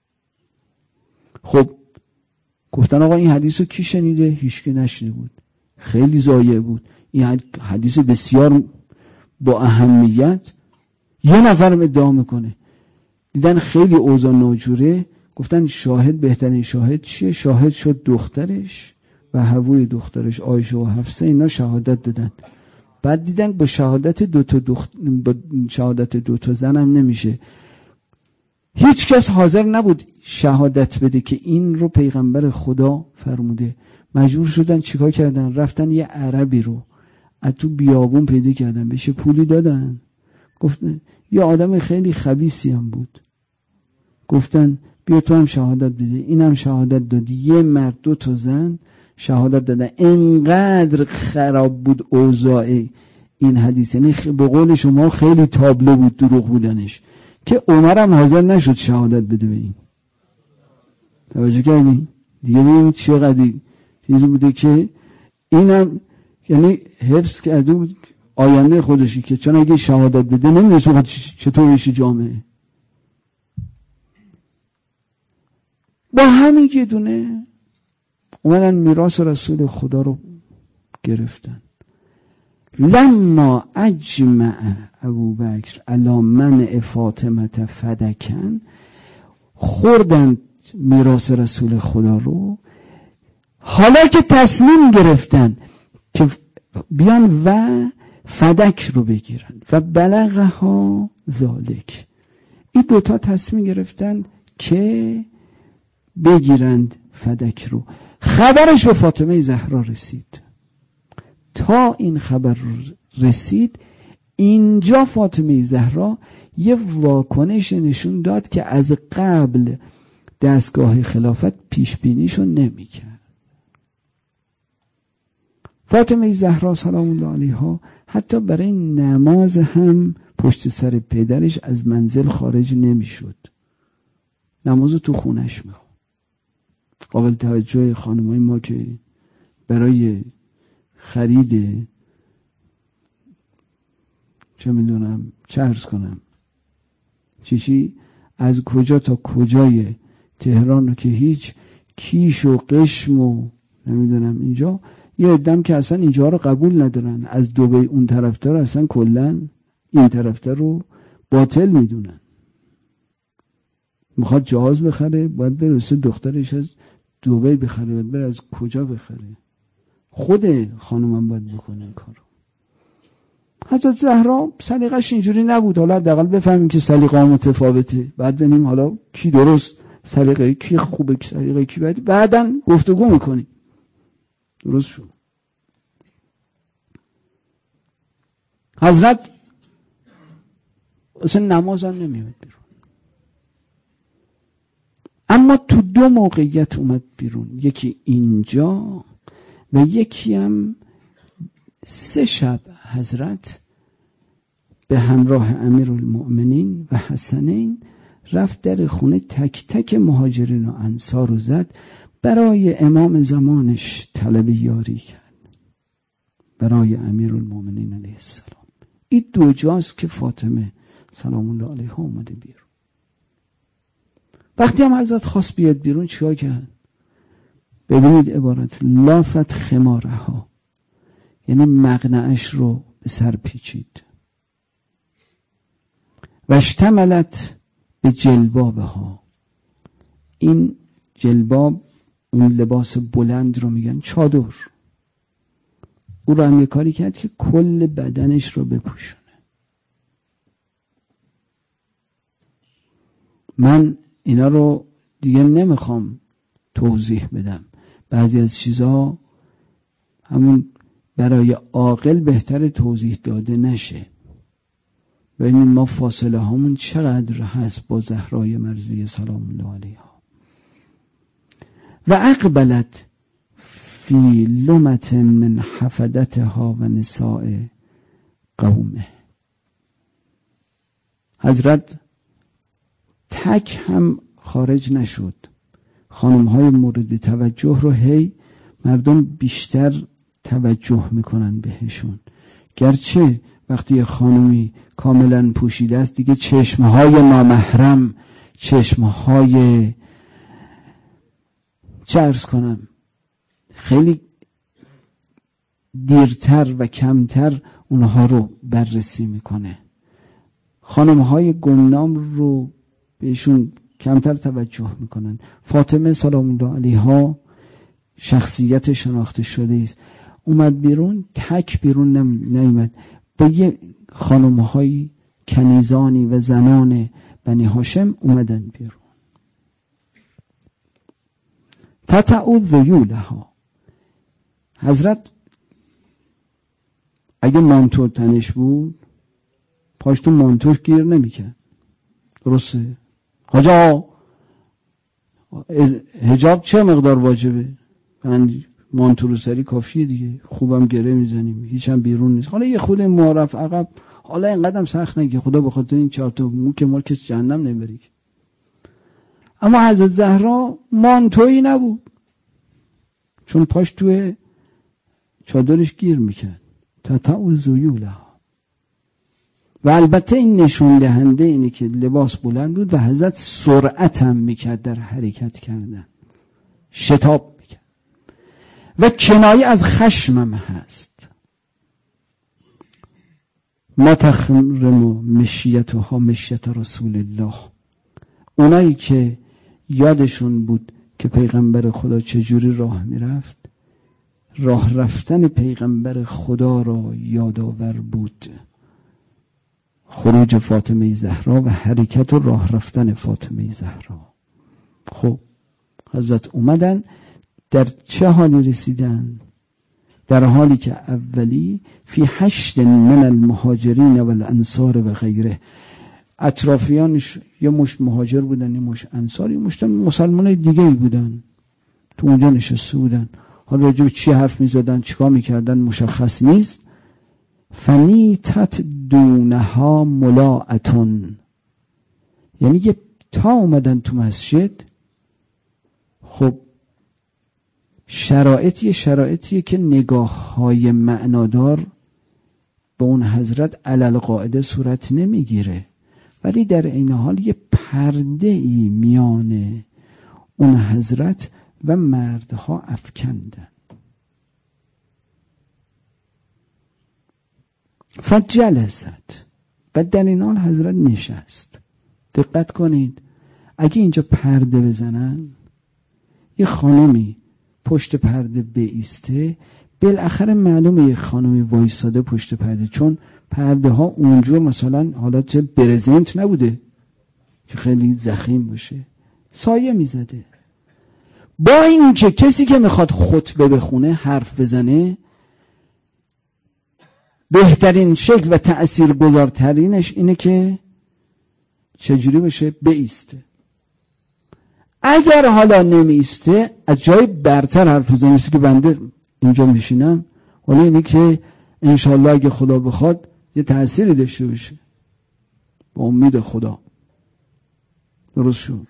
خب گفتن آقا این حدیث رو کی شنیده؟ هیچ کی نشنیده بود، خیلی ضایع بود. این حدیث بسیار با اهمیت یه نفرم ادعا میکنه. دیدن خیلی اوضاع ناجوره، گفتن شاهد، بهترین شاهد چیه؟ شاهد شد دخترش و حووی دخترش عایشه و حفصه، اینا شهادت دادن. بعد دیدن با شهادت دو تا دخت... با شهادت دو تا زنم نمیشه. هیچ کس حاضر نبود شهادت بده که این رو پیغمبر خدا فرموده. مجبور شدن چیکار کردن؟ رفتن یه عربی رو از تو بیابون پیدا کردن، بهش پولی دادن. گفتن یه آدم خیلی خبیثی هم بود، گفتن بیا تو هم شهادت بده. این هم شهادت داد. یه مرد دو تا زن شهادت دادن. انقدر خراب بود اوضاع این حدیث، یعنی به قول شما خیلی تابلو بود دروغ بودنش، که عمر هم حاضر نشد شهادت بده به این. توجه کردی؟ دیگه ببینید چقدر چیزی بوده که اینم یعنی حفظ کرده بود آینده خودشی، که چون اگه شهادت بده نمیدونه چطور بشه جامعه. با همین یه دونه اومدن میراث رسول خدا رو گرفتن. لما اجمع ابوبکر علی منع فاطمه فدکن، خوردن میراث رسول خدا رو. حالا که تصمیم گرفتن که بیان و فدک رو بگیرن و بلغها ذالک، این دوتا تصمیم گرفتن که بگیرند فدک رو. خبرش به فاطمه زهرا رسید. تا این خبر رسید اینجا فاطمه زهرا یه واکنش نشون داد که از قبل دستگاه خلافت پیش بینیشو نمی‌کرد. فاطمه زهرا سلام الله علیها حتی برای نماز هم پشت سر پدرش از منزل خارج نمیشد، نمازو تو خونش میخوند. قابل توجه خانمای ما که برای خرید چه میدونم چه عرض کنم چیشی از کجا تا کجای تهران رو که هیچ کیش و قشم و نمیدونم اینجا، یه عده‌ام که اصلا اینجا رو قبول ندارن، از دبی اون طرفدار اصلا کلا این طرفدار رو باطل میدونن. میخواد جهاز بخره باید برسه دخترش از دبی بخره، باید بره از کجا بخره. خود خانومم باید بکنه این کارو. حضرت زهرا سلیقش اینجوری نبود. حالا حداقل بفهمیم که سلیقه متفاوته، بعد ببینیم حالا کی درست سلیقه کی خوبه کی سلیقه کی بده، بعدن گفتگو میکنیم. درست شد. حضرت اصلا نماز هم نمیاد بیرون، اما تو دو موقعیت اومد بیرون، یکی اینجا و یکی هم سه شب حضرت به همراه امیرالمؤمنین و حسنین رفت در خونه تک تک مهاجرین و انصار رو زد، برای امام زمانش طلب یاری کرد، برای امیرالمؤمنین علیه السلام. این دو جاست که فاطمه سلام الله علیها اومده بیرون. وقتی هم حضرت خواست بیاد بیرون چیکار کرد؟ ببینید عبارت لافت خمارها، یعنی مقنعش رو به سر پیچید و اشتملت به جلبابها. این جلباب اون لباس بلند رو میگن چادر. او رو هم یه کاری کرد که کل بدنش رو بپوشونه. من اینا رو دیگه نمیخوام توضیح بدم، بعضی از چیزها همون برای عاقل بهتر توضیح داده نشه. ببینید ما فاصله هامون چقدر هست با زهرای مرضیه سلام الله علیها. و اقبلت فی لمت من حفدتها و نساء قومه. حضرت تک هم خارج نشد، خانم های مورد توجه رو هی مردم بیشتر توجه میکنن بهشون، گرچه وقتی یه خانمی کاملا پوشیده است دیگه چشمهای نامحرم، چشمهای چه عرض کنم خیلی دیرتر و کمتر اونها رو بررسی میکنه. خانمهای گمنام رو بهشون کمتر توجه میکنن. فاطمه سلام الله علیها شخصیت شناخته شده است، اومد بیرون، تک بیرون نیومد، با یه خانمهای کنیزانی و زنان بنی هاشم اومدن بیرون. تتعو ذیولها. حضرت اگه مانتو تنش بود پاش تو مانتوش گیر نمیکرد، درسته؟ حاجا حجاب چه مقدار واجبه؟ من مانتو رو سری کافیه دیگه، خوبم گره میزنیم، هیچم بیرون نیست. حالا یه خود معرف عقب، حالا اینقدرم سخت نگه، خدا به خاطر این چهار تا مو که مال کس جهنم نبری. اما حضرت زهرا مانتویی نبود، چون پاش توی چادرش گیر میکرد. تتعو ذیولها. و البته این نشون دهنده اینه که لباس بلند بود و حضرت سرعت هم میکرد در حرکت کردن، شتاب میکرد و کنایه از خشمم هست. ما تخرم مشیتها مشیت رسول الله. اونایی که یادشون بود که پیغمبر خدا چجوری راه میرفت، راه رفتن پیغمبر خدا را یادآور بود. خروج فاطمه زهرا و حرکت و راه رفتن فاطمه زهرا. خب حضرت اومدن، در چه حالی رسیدن؟ در حالی که اولی فی هشت من المهاجرین و الانصار و غیره، اطرافیانش یه مشت مهاجر بودن، یه مشت انصار، یه مشت مسلمان دیگه بودن، تو اونجا نشسته بودن. حالا راجع به چی حرف میزدن، چیکار میکردن مشخص نیست. فنیتت دونها ملاعتون، یعنی یه تا اومدن تو مسجد. خب شرایط یه شرایطیه که نگاه های معنادار به اون حضرت علل قاعده صورت نمیگیره، ولی در این حال یه پرده ای میان اون حضرت و مردها افکندن. فجلست، و در این حال حضرت نشست. دقت کنید، اگه اینجا پرده بزنن، یه خانمی پشت پرده بایسته، بالاخره معلومه یه خانمی وایساده پشت پرده، چون پرده ها اونجور مثلا حالت برزنت نبوده که خیلی ضخیم باشه، سایه میزده. با این که کسی که میخواد خطبه بخونه، حرف بزنه، بهترین شکل و تأثیرگذارترینش اینه که چجوری بشه؟ بایسته. اگر حالا نمیسته، از جای برتر حرف بزنه، مثل که بنده اینجا میشینم، حالا اینه که انشالله اگه خدا بخواد یه تأثیری داشته باشه، با امید خدا. درست شد.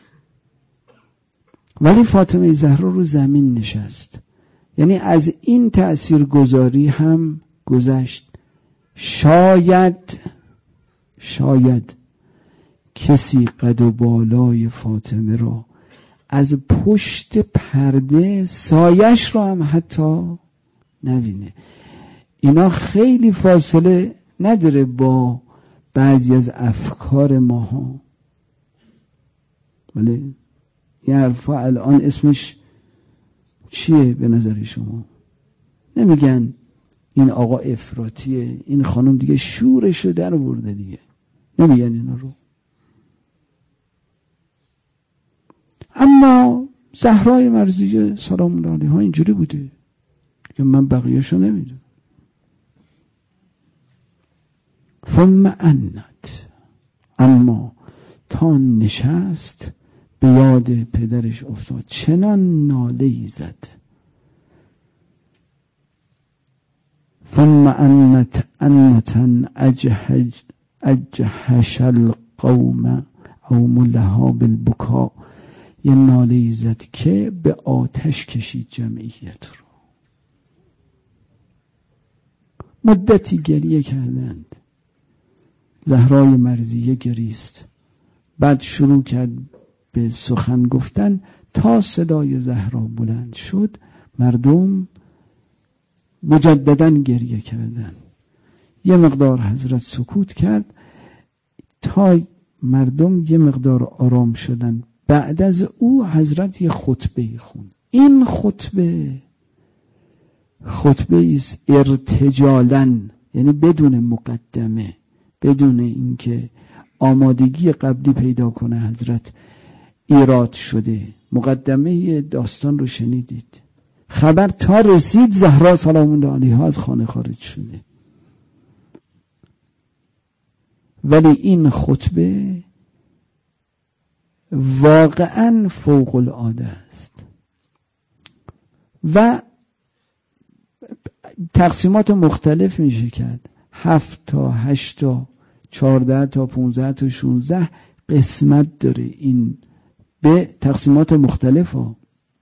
ولی فاطمه زهرا رو زمین نشست، یعنی از این تأثیرگذاری هم گذشت. شاید شاید کسی قد و بالای فاطمه را از پشت پرده سایش را هم حتی نبینه. اینا خیلی فاصله نداره با بعضی از افکار ماها. ولی این حرفا الان اسمش چیه به نظر شما؟ نمیگن این آقا افراطیه، این خانم دیگه شورش رو در برده دیگه، نمیگن اینا رو. اما زهرای مرضیه سلام الله علیها اینجوری بوده که من بقیه‌شو نمیدونم. ثم انت، اما تا نشست به یاد پدرش افتاد، چنان ناله‌ای زد. ثم انت انتا اجهج اجهش القوم قوم لها بالبکا، یه ناله‌ای زد که به آتش کشید جمعیت رو. مدتی گریه کردند. زهرای مرضیه گریست، بعد شروع کرد به سخن گفتن. تا صدای زهرا بلند شد مردم مجدداً گریه کردند. یه مقدار حضرت سکوت کرد تا مردم یه مقدار آرام شدن. بعد از او حضرت یه خطبه خوند. این خطبه خطبه است ارتجالاً، یعنی بدون مقدمه، بدون اینکه آمادگی قبلی پیدا کنه حضرت ایراد شده. مقدمه داستان رو شنیدید. خبر تا رسید زهرا سلام الله علیها از خانه خارج شده. ولی این خطبه واقعا فوق العاده است و تقسیمات مختلف میشه کرد. هفت تا هشت تا چارده تا پونزده تا شونزده قسمت داره. این به تقسیمات مختلف ها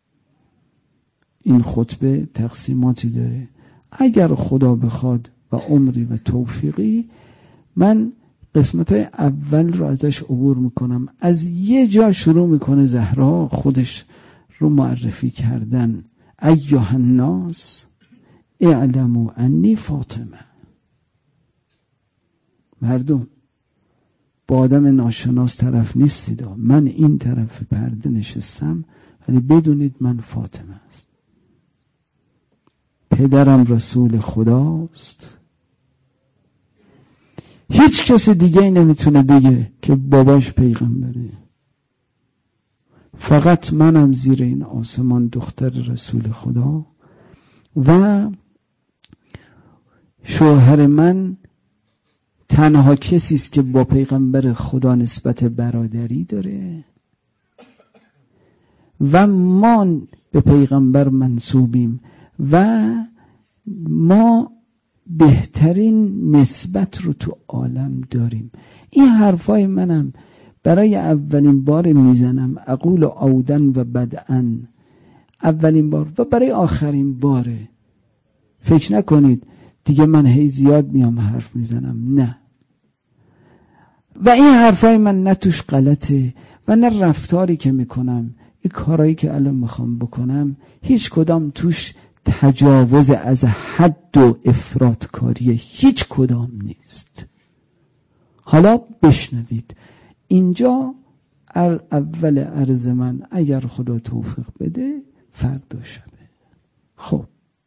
این خطبه تقسیماتی داره. اگر خدا بخواد و عمری و توفیقی، من قسمت های اول رو ازش عبور میکنم. از یه جا شروع میکنه زهرا خودش رو معرفی کردن. ایها الناس اعلموا انی فاطمه. مردم، با آدم ناشناس طرف نیستید، من این طرف پرده نشستم، ولی بدونید من فاطمه است. پدرم رسول خداست. هیچ کس دیگه نمیتونه بگه که باباش پیغمبره. فقط منم زیر این آسمان دختر رسول خدا و شوهر من تنها کسی است که با پیغمبر خدا نسبت برادری داره و ما به پیغمبر منسوبیم و ما بهترین نسبت رو تو عالم داریم. این حرفای منم برای اولین بار میزنم، اقول عودن و بدعن، اولین بار و برای آخرین باره. فکر نکنید دیگه من هی زیاد میام حرف میزنم، نه. و این حرفای من نه توش غلطه و نه رفتاری که میکنم، این کارایی که الان میخوام بکنم، هیچ کدام توش تجاوز از حد و افراط کاریه، هیچ کدام نیست. حالا بشنوید. اینجا اول عرض من اگر خدا توفیق بده فردا شبه. خب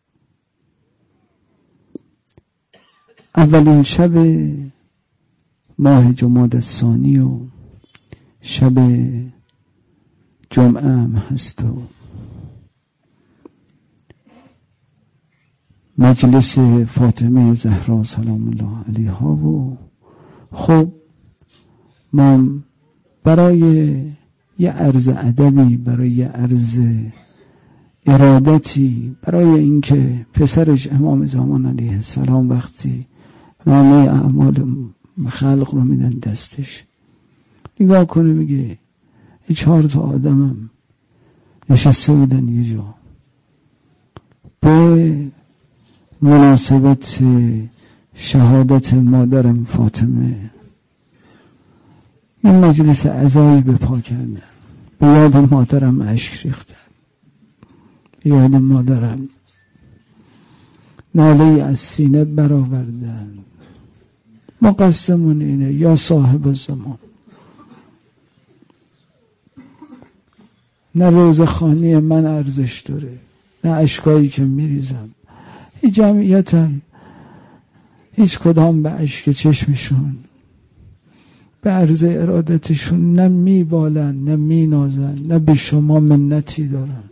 اولین شب ماه جمادی الثانی و شب جمعه هم هست و مجلس فاطمه زهرا سلام الله علیها. و خب ما برای یه عرض ادبی، برای یه عرض ارادتی، برای اینکه پسرش امام زمان علیه السلام وقتی نامه اعمال خلق رو میدن دستش، نگاه کنه میگه این چهار تا آدمم نشسته بودن یه جا به مناسبت شهادت مادرم فاطمه این مجلس عزایی به پا کردن، به یاد مادرم اشک ریختن، به یاد مادرم ناله از سینه برآوردن. ما قصدمون اینه یا صاحب الزمان، نه روزخوانی من ارزش داره، نه اشکایی که میریزم. هیچ جمعیت هم هیچ کدام به اشک چشمشون، به عرض ارادتشون نه میبالن نه مینازن، نه به شما منتی دارن.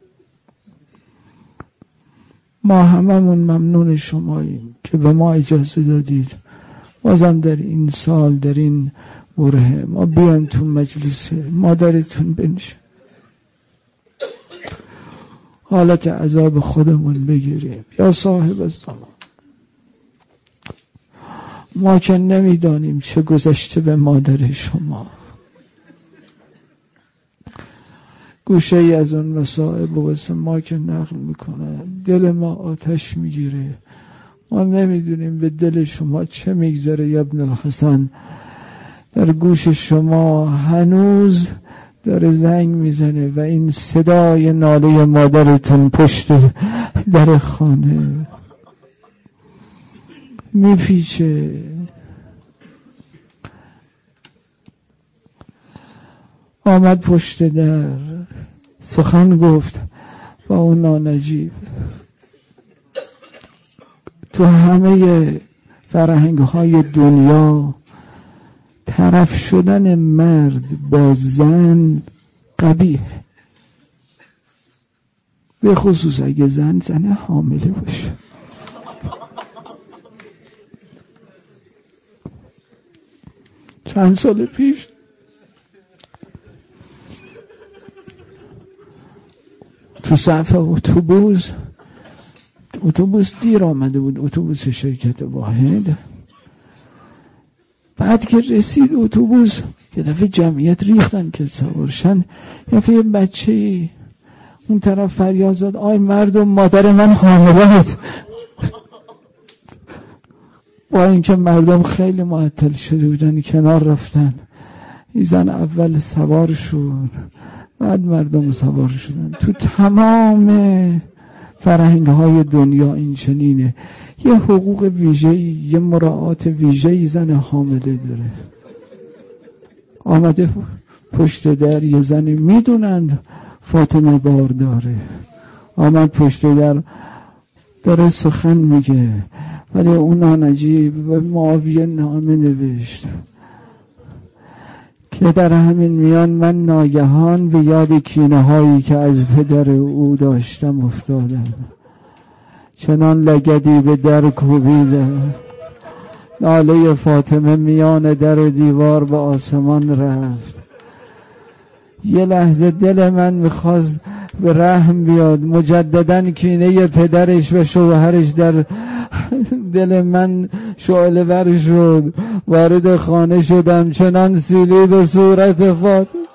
ما هممون ممنون شماییم که به ما اجازه دادید بازم در این سال، در این برهه ما بیایم تو مجلس مادرتون بنشیم، حالت عذاب خودمون بگیریم. یا صاحب الزمان، ما که نمیدانیم چه گذشته به مادر شما. گوشه ای از اون مصائب واسه ما که نقل میکنه دل ما آتش میگیره. ما نمیدونیم به دل شما چه میگذره. یا ابن الحسن در گوش شما هنوز داره زنگ میزنه و این صدای ناله مادرتون پشت در خانه میپیچه. آمد پشت در سخن گفت با اون نانجیب. تو همه فرهنگ های دنیا طرف شدن مرد با زن قبیح، به خصوص اگه زن زن حامله باشه. چند سال پیش تو صف اتوبوس اتوبوس دیر آمده بود، اتوبوس شرکت واحد. بعد که رسید اتوبوس که دفعه جمعیت ریختن که سوارشن، یه بچه اون طرف فریاد زد آی مردم مادر من حامله است. با اینکه مردم خیلی معطل شده بودن کنار رفتن، این زن اول سوار شد، بعد مردم سوار شدن. تو تمام فرهنگ های دنیا این چنینه. یه حقوق ویژه‌ای، یه مراعات ویژه‌ای زن حامله داره. آمده پشت در یه زنی میدونند فاطمه بار داره، آمد پشت در داره سخن میگه، ولی اون نانجیب به معاویه نامه نوشت که در همین میان من ناگهان به یاد کینه هایی که از پدر او داشتم افتادم. چنان لگدی به در کوبیده، ناله فاطمه میان در دیوار به آسمان رفت. یه لحظه دل من میخواست به رحم بیاد. مجدداً کینه پدرش و شوهرش در دل من شعله ور شد. وارد خانه شدم، چنان سیلی به صورت فاطمه